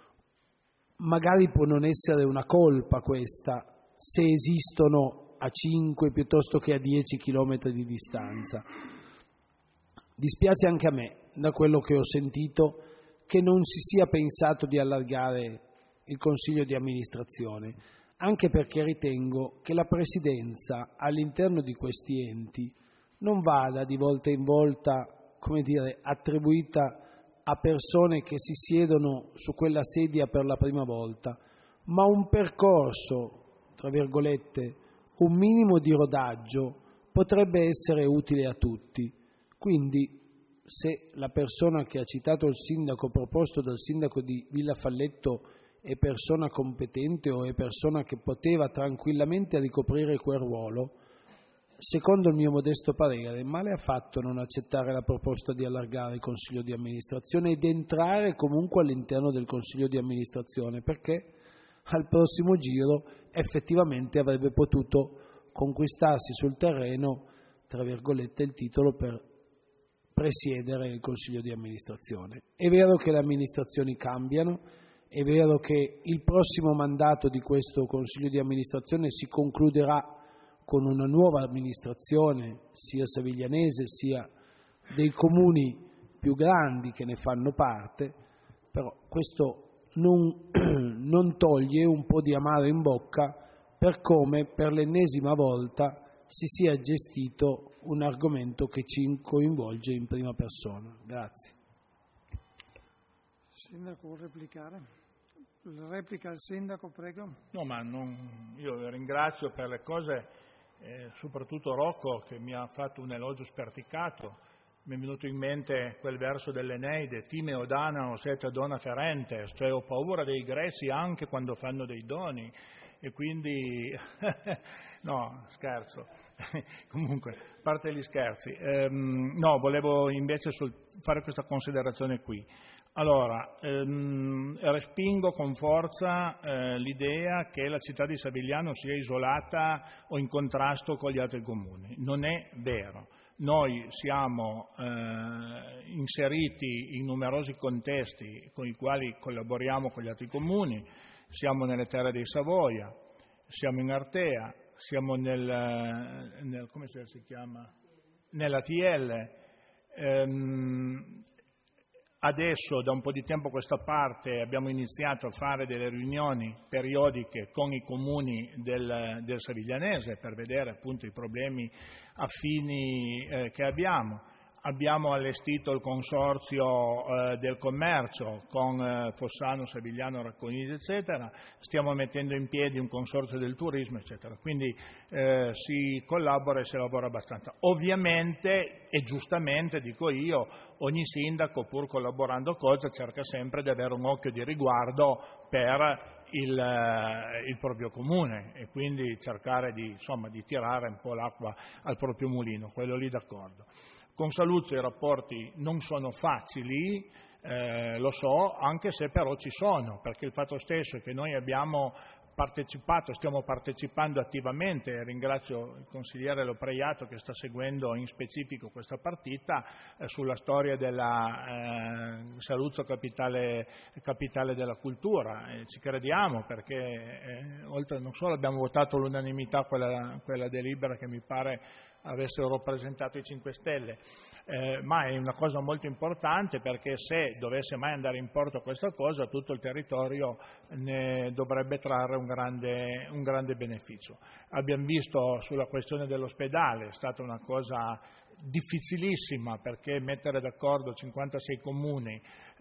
magari può non essere una colpa questa, se esistono a 5 piuttosto che a 10 chilometri di distanza. Dispiace anche a me, da quello che ho sentito, che non si sia pensato di allargare il Consiglio di amministrazione, anche perché ritengo che la Presidenza all'interno di questi enti non vada di volta in volta, come dire, attribuita a persone che si siedono su quella sedia per la prima volta, ma un percorso, tra virgolette, un minimo di rodaggio potrebbe essere utile a tutti. Quindi, se la persona che ha citato il sindaco, proposto dal sindaco di Villafalletto, è persona competente o è persona che poteva tranquillamente ricoprire quel ruolo, secondo il mio modesto parere, male ha fatto non accettare la proposta di allargare il Consiglio di amministrazione ed entrare comunque all'interno del Consiglio di amministrazione, perché al prossimo giro effettivamente avrebbe potuto conquistarsi sul terreno, tra virgolette, il titolo per presiedere il Consiglio di amministrazione. È vero che le amministrazioni cambiano, è vero che il prossimo mandato di questo Consiglio di amministrazione si concluderà con una nuova amministrazione, sia saviglianese sia dei comuni più grandi che ne fanno parte, però questo non toglie un po' di amaro in bocca per come per l'ennesima volta si sia gestito un argomento che ci coinvolge in prima persona. Grazie. Sindaco, vuol replicare? Replica al Sindaco, prego. No, ma io ringrazio per le cose, soprattutto Rocco che mi ha fatto un elogio sperticato. Mi è venuto in mente quel verso dell'Eneide: Timeo Danao sete dona ferentes, cioè ho paura dei greci anche quando fanno dei doni. E quindi, no, scherzo, comunque, a parte gli scherzi, no, volevo invece fare questa considerazione qui. Allora, respingo con forza l'idea che la città di Savigliano sia isolata o in contrasto con gli altri comuni. Non è vero. Noi siamo inseriti in numerosi contesti con i quali collaboriamo con gli altri comuni. Siamo nelle terre dei Savoia, siamo in Artea, siamo come si chiama? Nell'ATL. Adesso, da un po' di tempo a questa parte, abbiamo iniziato a fare delle riunioni periodiche con i comuni del Saviglianese per vedere appunto i problemi affini che abbiamo. Abbiamo allestito il consorzio del commercio con Fossano, Savigliano, Racconigi, eccetera. Stiamo mettendo in piedi un consorzio del turismo, eccetera. Quindi si collabora e si lavora abbastanza. Ovviamente, e giustamente dico io, ogni sindaco, pur collaborando cerca sempre di avere un occhio di riguardo per il proprio comune e quindi cercare di tirare un po' l'acqua al proprio mulino, quello lì d'accordo. Con Saluzzo i rapporti non sono facili, lo so, anche se però ci sono, perché il fatto stesso è che noi stiamo partecipando attivamente, ringrazio il consigliere Lopreiato che sta seguendo in specifico questa partita, sulla storia della Saluzzo capitale della cultura. Ci crediamo perché oltre non solo abbiamo votato all'unanimità quella delibera che mi pare avessero rappresentato i 5 Stelle, ma è una cosa molto importante perché se dovesse mai andare in porto questa cosa tutto il territorio ne dovrebbe trarre un grande beneficio. Abbiamo visto sulla questione dell'ospedale, è stata una cosa difficilissima perché mettere d'accordo 56 comuni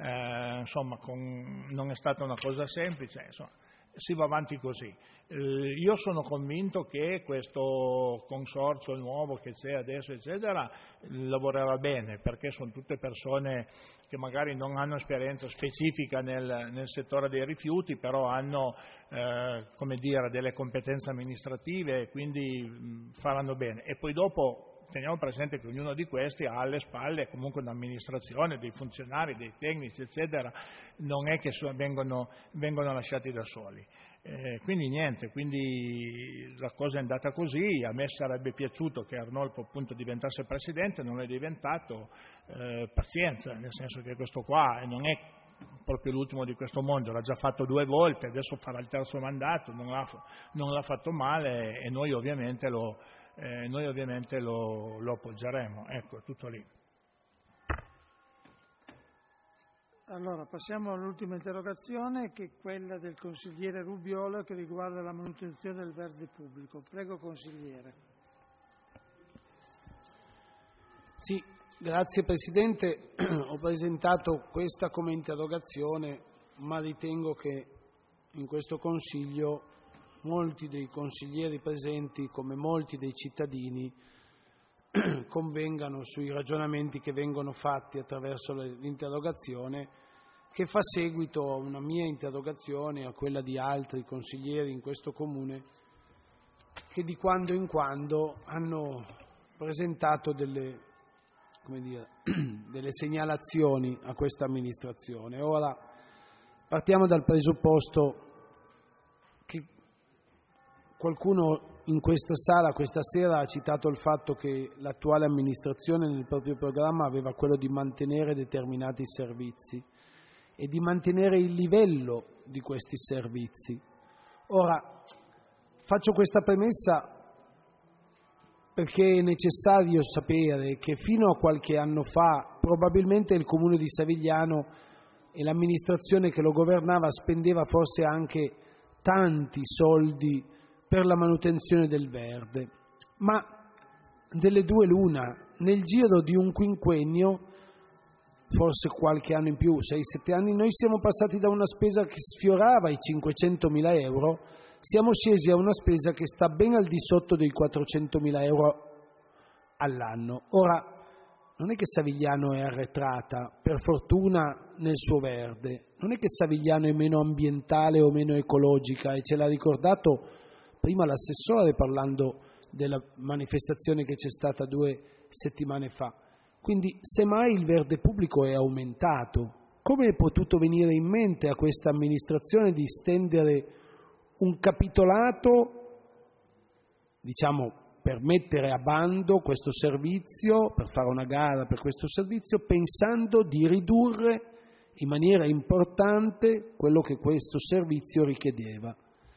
non è stata una cosa semplice, si va avanti così. Io sono convinto che questo consorzio nuovo che c'è adesso, eccetera, lavorerà bene, perché sono tutte persone che magari non hanno esperienza specifica nel settore dei rifiuti, però hanno delle competenze amministrative e quindi faranno bene. E poi dopo teniamo presente che ognuno di questi ha alle spalle comunque un'amministrazione, dei funzionari, dei tecnici, eccetera, non è che vengono lasciati da soli. Quindi la cosa è andata così, a me sarebbe piaciuto che Arnolfo appunto diventasse presidente, non è diventato, pazienza, nel senso che questo qua non è proprio l'ultimo di questo mondo, l'ha già fatto 2 volte, adesso farà il terzo mandato, non l'ha fatto male e noi ovviamente lo appoggeremo. Ecco, è tutto lì. Allora, passiamo all'ultima interrogazione, che è quella del consigliere Rubiolo, che riguarda la manutenzione del verde pubblico. Prego, consigliere. Sì, grazie Presidente. Ho presentato questa come interrogazione, ma ritengo che in questo Consiglio molti dei consiglieri presenti, come molti dei cittadini, convengano sui ragionamenti che vengono fatti attraverso l'interrogazione, che fa seguito a una mia interrogazione e a quella di altri consiglieri in questo Comune, che di quando in quando hanno presentato delle segnalazioni a questa amministrazione. Ora partiamo dal presupposto che qualcuno in questa sala questa sera ha citato il fatto che l'attuale amministrazione nel proprio programma aveva quello di mantenere determinati servizi e di mantenere il livello di questi servizi. Ora, faccio questa premessa perché è necessario sapere che fino a qualche anno fa probabilmente il comune di Savigliano e l'amministrazione che lo governava spendeva forse anche tanti soldi per la manutenzione del verde, ma delle due l'una, nel giro di un quinquennio, forse qualche anno in più, 6-7 anni, noi siamo passati da una spesa che sfiorava i 500.000 euro, siamo scesi a una spesa che sta ben al di sotto dei 400.000 euro all'anno. Ora, non è che Savigliano è arretrata, per fortuna, nel suo verde, non è che Savigliano è meno ambientale o meno ecologica, e ce l'ha ricordato prima l'assessore parlando della manifestazione che c'è stata 2 settimane fa. Quindi semmai il verde pubblico è aumentato. Come è potuto venire in mente a questa amministrazione di stendere un capitolato, diciamo, per mettere a bando questo servizio, per fare una gara per questo servizio, pensando di ridurre in maniera importante quello che questo servizio richiedeva?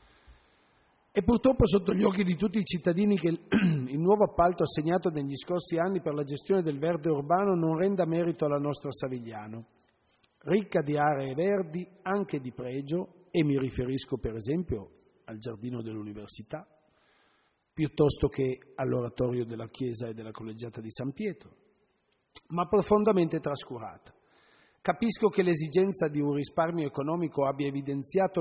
E purtroppo sotto gli occhi di tutti i cittadini che il nuovo appalto assegnato negli scorsi anni per la gestione del verde urbano non renda merito alla nostra Savigliano, ricca di aree verdi anche di pregio, e mi riferisco per esempio al giardino dell'università, piuttosto che all'oratorio della chiesa e della collegiata di San Pietro, ma profondamente trascurata. Capisco che l'esigenza di un risparmio economico abbia evidenziato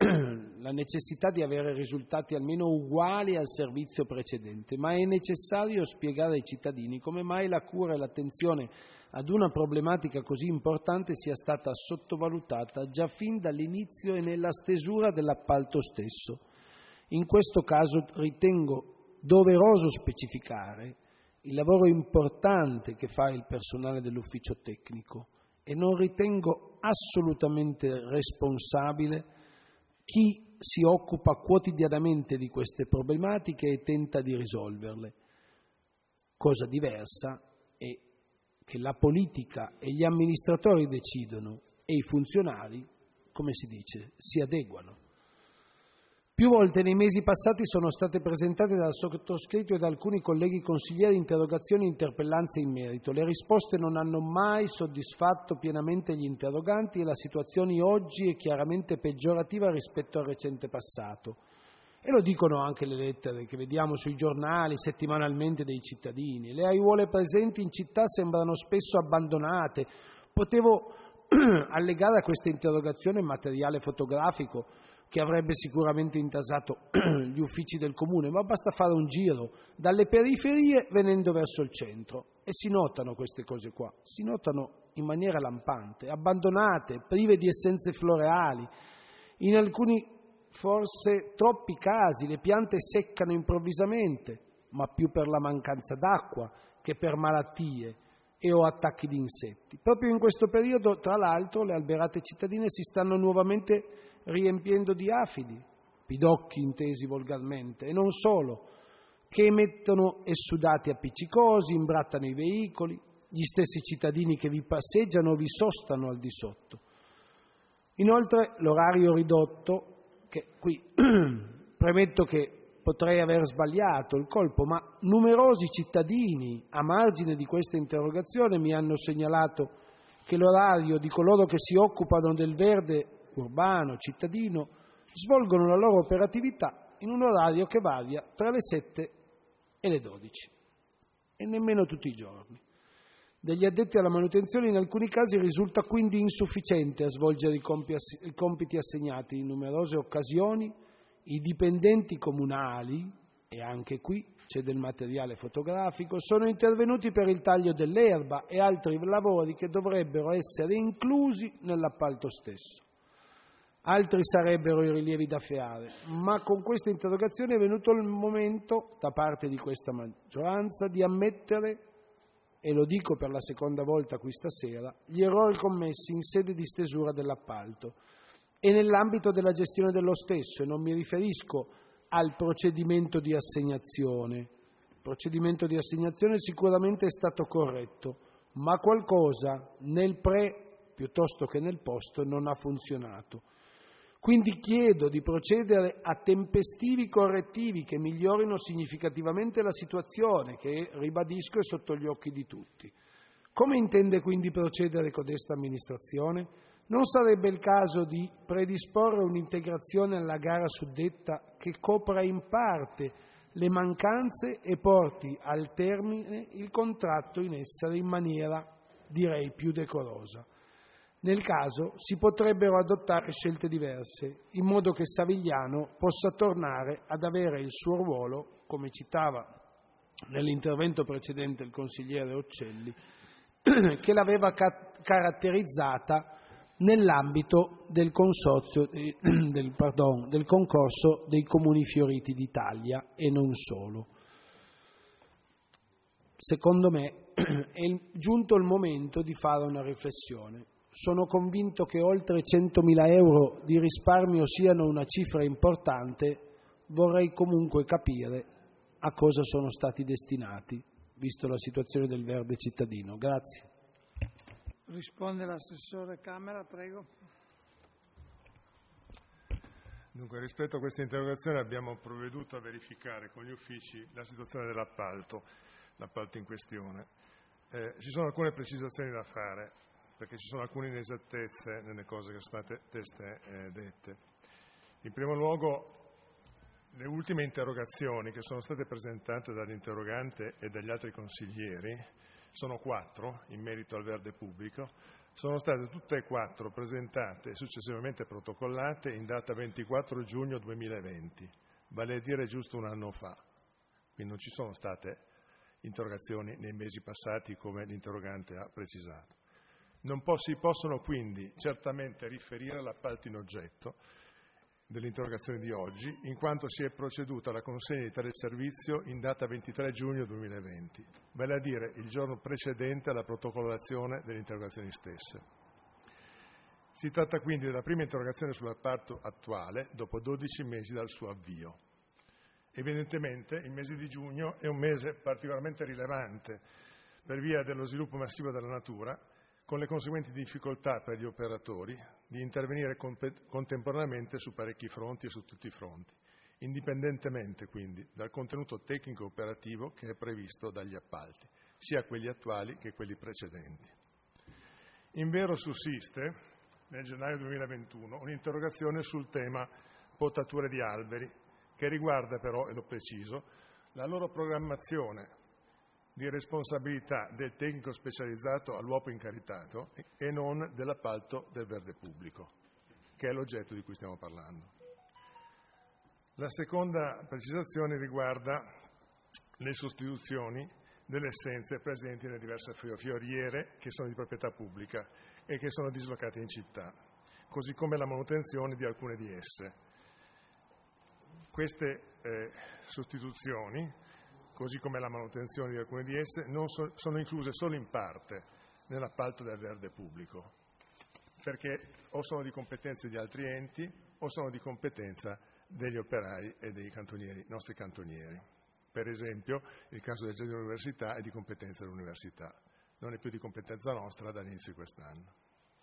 la necessità di avere risultati almeno uguali al servizio precedente, ma è necessario spiegare ai cittadini come mai la cura e l'attenzione ad una problematica così importante sia stata sottovalutata già fin dall'inizio e nella stesura dell'appalto stesso. In questo caso ritengo doveroso specificare il lavoro importante che fa il personale dell'ufficio tecnico e non ritengo assolutamente responsabile chi si occupa quotidianamente di queste problematiche e tenta di risolverle. Cosa diversa è che la politica e gli amministratori decidono e i funzionari, come si dice, si adeguano. Più volte nei mesi passati sono state presentate dal sottoscritto e da alcuni colleghi consiglieri interrogazioni e interpellanze in merito. Le risposte non hanno mai soddisfatto pienamente gli interroganti e la situazione oggi è chiaramente peggiorativa rispetto al recente passato. E lo dicono anche le lettere che vediamo sui giornali settimanalmente dei cittadini. Le aiuole presenti in città sembrano spesso abbandonate. Potevo allegare a questa interrogazione materiale fotografico che avrebbe sicuramente intasato gli uffici del comune, ma basta fare un giro dalle periferie venendo verso il centro e si notano queste cose qua, si notano in maniera lampante, abbandonate, prive di essenze floreali, in alcuni forse troppi casi le piante seccano improvvisamente, ma più per la mancanza d'acqua che per malattie e o attacchi di insetti. Proprio in questo periodo, tra l'altro, le alberate cittadine si stanno nuovamente riempiendo di afidi, pidocchi intesi volgarmente, e non solo, che emettono esudati appiccicosi, imbrattano i veicoli, gli stessi cittadini che vi passeggiano o vi sostano al di sotto. Inoltre l'orario ridotto, che qui premetto che potrei aver sbagliato il colpo, ma numerosi cittadini a margine di questa interrogazione mi hanno segnalato che l'orario di coloro che si occupano del verde urbano, cittadino, svolgono la loro operatività in un orario che varia tra le 7 e le 12 e nemmeno tutti i giorni. Degli addetti alla manutenzione in alcuni casi risulta quindi insufficiente a svolgere i compiti assegnati. In numerose occasioni i dipendenti comunali, e anche qui c'è del materiale fotografico, sono intervenuti per il taglio dell'erba e altri lavori che dovrebbero essere inclusi nell'appalto stesso. Altri sarebbero i rilievi da fare, ma con questa interrogazione è venuto il momento, da parte di questa maggioranza, di ammettere, e lo dico per la seconda volta qui stasera, gli errori commessi in sede di stesura dell'appalto e nell'ambito della gestione dello stesso, e non mi riferisco al procedimento di assegnazione. Il procedimento di assegnazione sicuramente è stato corretto, ma qualcosa nel pre piuttosto che nel post non ha funzionato. Quindi chiedo di procedere a tempestivi correttivi che migliorino significativamente la situazione, che, ribadisco, è sotto gli occhi di tutti. Come intende quindi procedere codesta amministrazione? Non sarebbe il caso di predisporre un'integrazione alla gara suddetta che copra in parte le mancanze e porti al termine il contratto in essere in maniera, direi, più decorosa? Nel caso si potrebbero adottare scelte diverse, in modo che Savigliano possa tornare ad avere il suo ruolo, come citava nell'intervento precedente il consigliere Occelli, che l'aveva caratterizzata nell'ambito del concorso dei Comuni Fioriti d'Italia e non solo. Secondo me è giunto il momento di fare una riflessione. Sono convinto che oltre 100.000 euro di risparmio siano una cifra importante, vorrei comunque capire a cosa sono stati destinati, visto la situazione del verde cittadino. Grazie. Risponde l'assessore Camera, prego. Dunque, rispetto a questa interrogazione abbiamo provveduto a verificare con gli uffici la situazione dell'appalto in questione. Ci sono alcune precisazioni da fare, perché ci sono alcune inesattezze nelle cose che sono state dette. In primo luogo, le ultime interrogazioni che sono state presentate dall'interrogante e dagli altri consiglieri, sono 4 in merito al verde pubblico, sono state tutte e 4 presentate e successivamente protocollate in data 24 giugno 2020, vale a dire giusto un anno fa. Quindi non ci sono state interrogazioni nei mesi passati come l'interrogante ha precisato. Non si possono quindi certamente riferire all'appalto in oggetto dell'interrogazione di oggi, in quanto si è proceduto alla consegna di tale servizio in data 23 giugno 2020, vale a dire il giorno precedente alla protocollazione delle interrogazioni stesse. Si tratta quindi della prima interrogazione sull'appalto attuale dopo 12 mesi dal suo avvio. Evidentemente il mese di giugno è un mese particolarmente rilevante per via dello sviluppo massivo della natura, con le conseguenti difficoltà per gli operatori di intervenire contemporaneamente su parecchi fronti e su tutti i fronti, indipendentemente quindi dal contenuto tecnico operativo che è previsto dagli appalti, sia quelli attuali che quelli precedenti. Invero sussiste, nel gennaio 2021, un'interrogazione sul tema potature di alberi, che riguarda però, e lo preciso, la loro programmazione di responsabilità del tecnico specializzato all'uopo incaricato e non dell'appalto del verde pubblico, che è l'oggetto di cui stiamo parlando. La seconda precisazione riguarda le sostituzioni delle essenze presenti nelle diverse fioriere che sono di proprietà pubblica e che sono dislocate in città, così come la manutenzione di alcune di esse. Queste sostituzioni, così come la manutenzione di alcune di esse, non sono incluse solo in parte nell'appalto del verde pubblico, perché o sono di competenza di altri enti o sono di competenza degli operai e dei cantonieri, nostri cantonieri. Per esempio, il caso del giardino dell'università è di competenza dell'università, non è più di competenza nostra dall'inizio di quest'anno.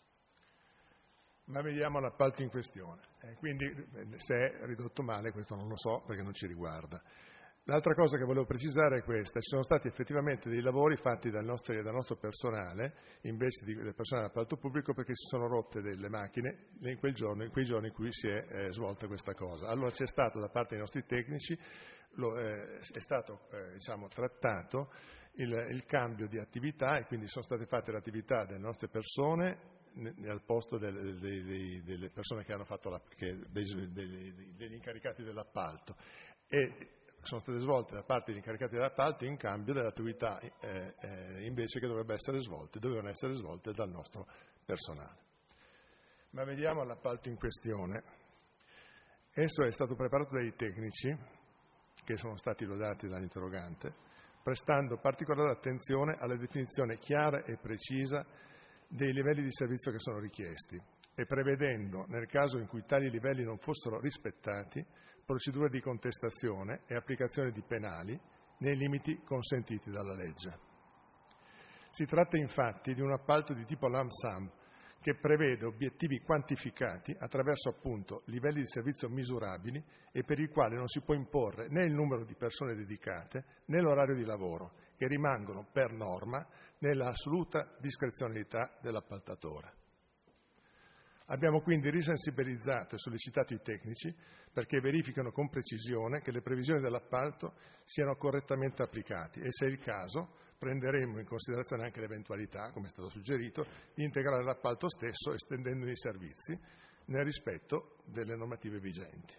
Ma vediamo l'appalto in questione. Quindi se è ridotto male questo non lo so perché non ci riguarda. L'altra cosa che volevo precisare è questa: ci sono stati effettivamente dei lavori fatti dal nostro personale, invece del personale d'appalto pubblico, perché si sono rotte delle macchine in quei giorni in cui si è svolta questa cosa. Allora c'è stato da parte dei nostri tecnici, è stato trattato il cambio di attività e quindi sono state fatte le attività delle nostre persone al posto delle persone che hanno fatto degli incaricati dell'appalto, e sono state svolte da parte degli incaricati dell'appalto in cambio delle attività invece che dovevano essere svolte dal nostro personale. Ma vediamo l'appalto in questione. Esso è stato preparato dai tecnici, che sono stati lodati dall'interrogante, prestando particolare attenzione alla definizione chiara e precisa dei livelli di servizio che sono richiesti e prevedendo, nel caso in cui tali livelli non fossero rispettati, procedure di contestazione e applicazione di penali nei limiti consentiti dalla legge. Si tratta infatti di un appalto di tipo lump sum, che prevede obiettivi quantificati attraverso appunto livelli di servizio misurabili e per il quale non si può imporre né il numero di persone dedicate né l'orario di lavoro, che rimangono per norma nella assoluta discrezionalità dell'appaltatore. Abbiamo quindi risensibilizzato e sollecitato i tecnici perché verifichino con precisione che le previsioni dell'appalto siano correttamente applicate e, se è il caso, prenderemo in considerazione anche l'eventualità, come è stato suggerito, di integrare l'appalto stesso estendendone i servizi nel rispetto delle normative vigenti.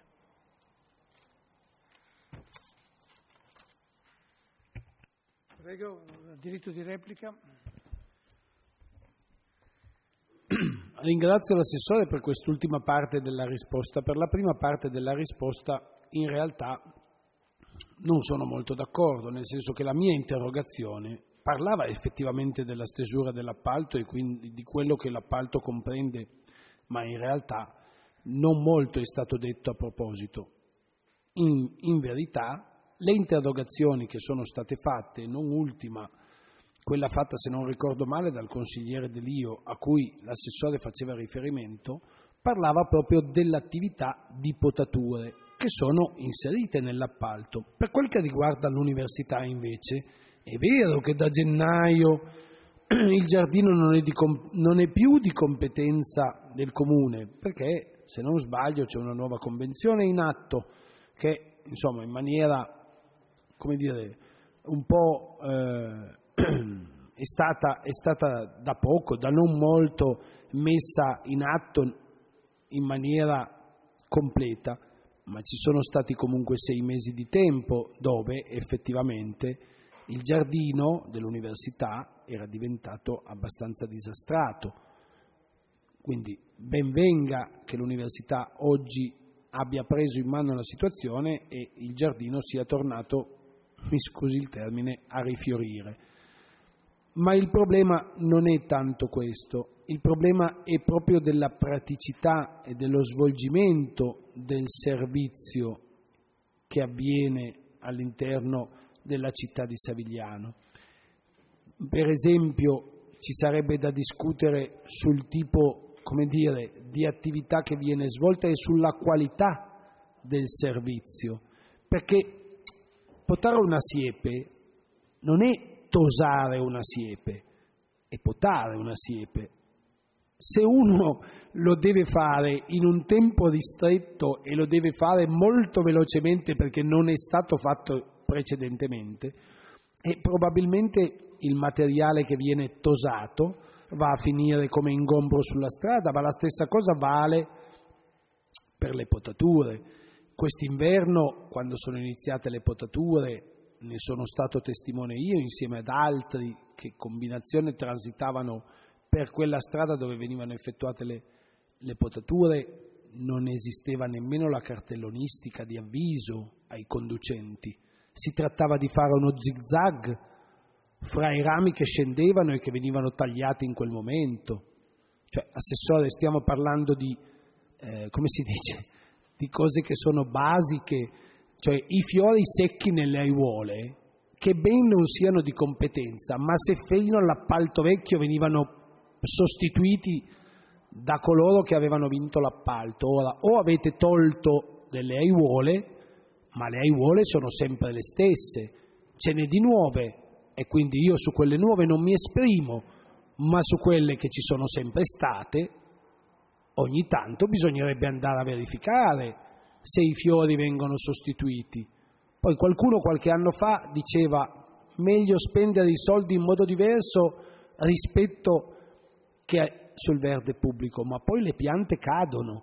Prego, diritto di replica. Ringrazio l'assessore per quest'ultima parte della risposta. Per la prima parte della risposta in realtà non sono molto d'accordo, nel senso che la mia interrogazione parlava effettivamente della stesura dell'appalto e quindi di quello che l'appalto comprende, ma in realtà non molto è stato detto a proposito. In verità le interrogazioni che sono state fatte, non ultima quella fatta, se non ricordo male, dal consigliere Delio, a cui l'assessore faceva riferimento, parlava proprio dell'attività di potature che sono inserite nell'appalto. Per quel che riguarda l'università, invece, è vero che da gennaio il giardino non è più di competenza del Comune, perché, se non sbaglio, c'è una nuova convenzione in atto che, insomma, in maniera, come dire, un po' è stata da poco, da non molto, messa in atto in maniera completa, ma ci sono stati comunque 6 mesi di tempo dove effettivamente il giardino dell'università era diventato abbastanza disastrato. Quindi ben venga che l'università oggi abbia preso in mano la situazione e il giardino sia tornato, mi scusi il termine, a rifiorire. Ma il problema non è tanto questo, il problema è proprio della praticità e dello svolgimento del servizio che avviene all'interno della città di Savigliano. Per esempio, ci sarebbe da discutere sul tipo, come dire, di attività che viene svolta e sulla qualità del servizio, perché potare una siepe non è tosare una siepe, è potare una siepe. Se uno lo deve fare in un tempo ristretto e lo deve fare molto velocemente perché non è stato fatto precedentemente, e probabilmente il materiale che viene tosato va a finire come ingombro sulla strada, ma la stessa cosa vale per le potature. Quest'inverno, quando sono iniziate le potature, ne sono stato testimone io insieme ad altri che combinazione transitavano per quella strada dove venivano effettuate le potature, non esisteva nemmeno la cartellonistica di avviso ai conducenti. Si trattava di fare uno zigzag fra i rami che scendevano e che venivano tagliati in quel momento. Cioè, assessore, stiamo parlando di, come si dice, di cose che sono basiche, cioè i fiori secchi nelle aiuole, che ben non siano di competenza, ma se fino all'appalto vecchio venivano sostituiti da coloro che avevano vinto l'appalto. Ora, o avete tolto delle aiuole, ma le aiuole sono sempre le stesse, ce n'è di nuove, e quindi io su quelle nuove non mi esprimo, ma su quelle che ci sono sempre state, ogni tanto bisognerebbe andare a verificare se i fiori vengono sostituiti. Poi qualcuno qualche anno fa diceva meglio spendere i soldi in modo diverso rispetto che sul verde pubblico, ma poi le piante cadono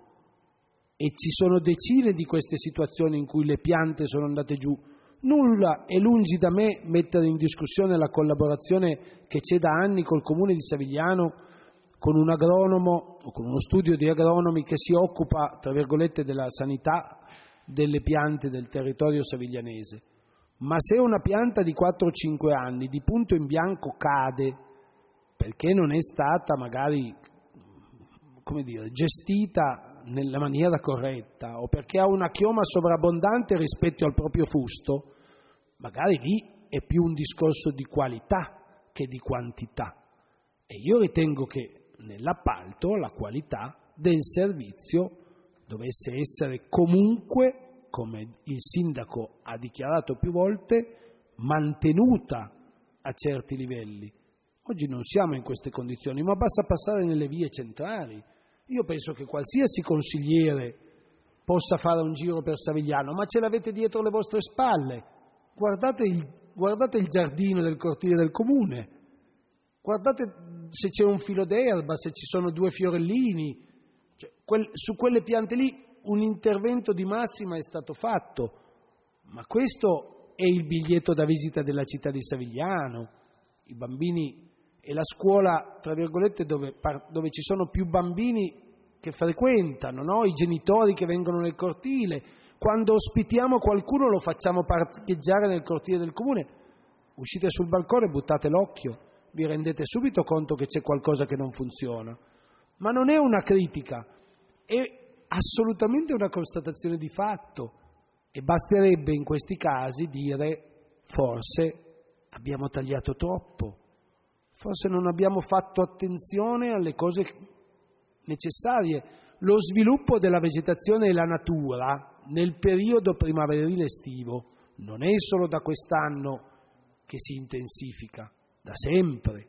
e ci sono decine di queste situazioni in cui le piante sono andate giù. Nulla è lungi da me mettere in discussione la collaborazione che c'è da anni col Comune di Savigliano, con un agronomo o con uno studio di agronomi che si occupa, tra virgolette, della sanità delle piante del territorio saviglianese. Ma se una pianta di 4-5 anni di punto in bianco cade perché non è stata magari, come dire, gestita nella maniera corretta o perché ha una chioma sovrabbondante rispetto al proprio fusto, magari lì è più un discorso di qualità che di quantità. E io ritengo che nell'appalto la qualità del servizio dovesse essere comunque, come il sindaco ha dichiarato più volte, mantenuta a certi livelli. Oggi non siamo in queste condizioni, ma basta passare nelle vie centrali. Io penso che qualsiasi consigliere possa fare un giro per Savigliano, ma ce l'avete dietro le vostre spalle. Guardate il giardino del cortile del comune, guardate se c'è un filo d'erba, se ci sono 2 fiorellini. Cioè, su quelle piante lì un intervento di massima è stato fatto, ma questo è il biglietto da visita della città di Savigliano. I bambini e la scuola, tra virgolette, dove ci sono più bambini che frequentano, no? I genitori che vengono nel cortile. Quando ospitiamo qualcuno lo facciamo parcheggiare nel cortile del comune. Uscite sul balcone e buttate l'occhio, vi rendete subito conto che c'è qualcosa che non funziona. Ma non è una critica, è assolutamente una constatazione di fatto, e basterebbe in questi casi dire forse abbiamo tagliato troppo, forse non abbiamo fatto attenzione alle cose necessarie. Lo sviluppo della vegetazione e la natura nel periodo primaverile estivo non è solo da quest'anno che si intensifica, da sempre,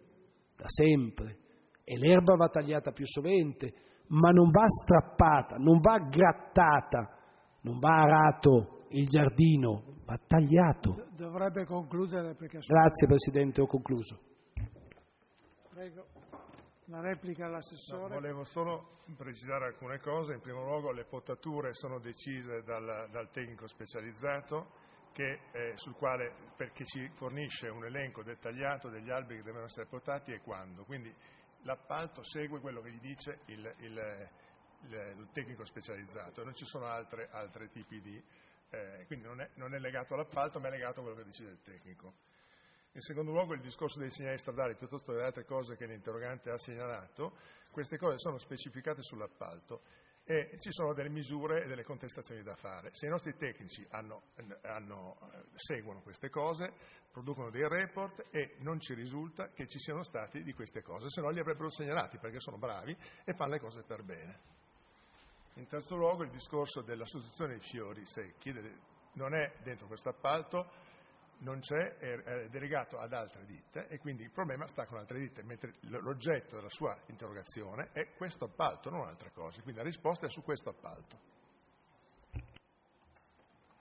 e l'erba va tagliata più sovente, ma non va strappata, non va grattata, non va arato il giardino, va tagliato. Dovrebbe concludere perché... Grazie Presidente, ho concluso. Prego, la replica all'assessore. No, volevo solo precisare alcune cose. In primo luogo le potature sono decise dal tecnico specializzato perché ci fornisce un elenco dettagliato degli alberi che devono essere potati e quando. Quindi l'appalto segue quello che gli dice il tecnico specializzato, non ci sono altri tipi di... quindi non è legato all'appalto, ma è legato a quello che decide il tecnico. In secondo luogo il discorso dei segnali stradali, piuttosto che le altre cose che l'interrogante ha segnalato, queste cose sono specificate sull'appalto e ci sono delle misure e delle contestazioni da fare. Se i nostri tecnici seguono queste cose, producono dei report e non ci risulta che ci siano stati di queste cose, se no li avrebbero segnalati perché sono bravi e fanno le cose per bene. In terzo luogo il discorso della sostituzione dei fiori secchi non è dentro questo appalto, non c'è, è delegato ad altre ditte e quindi il problema sta con altre ditte, mentre l'oggetto della sua interrogazione è questo appalto, non altre cose, quindi la risposta è su questo appalto.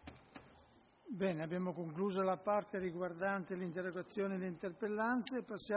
Bene, abbiamo concluso la parte riguardante l'interrogazione e le interpellanze, passiamo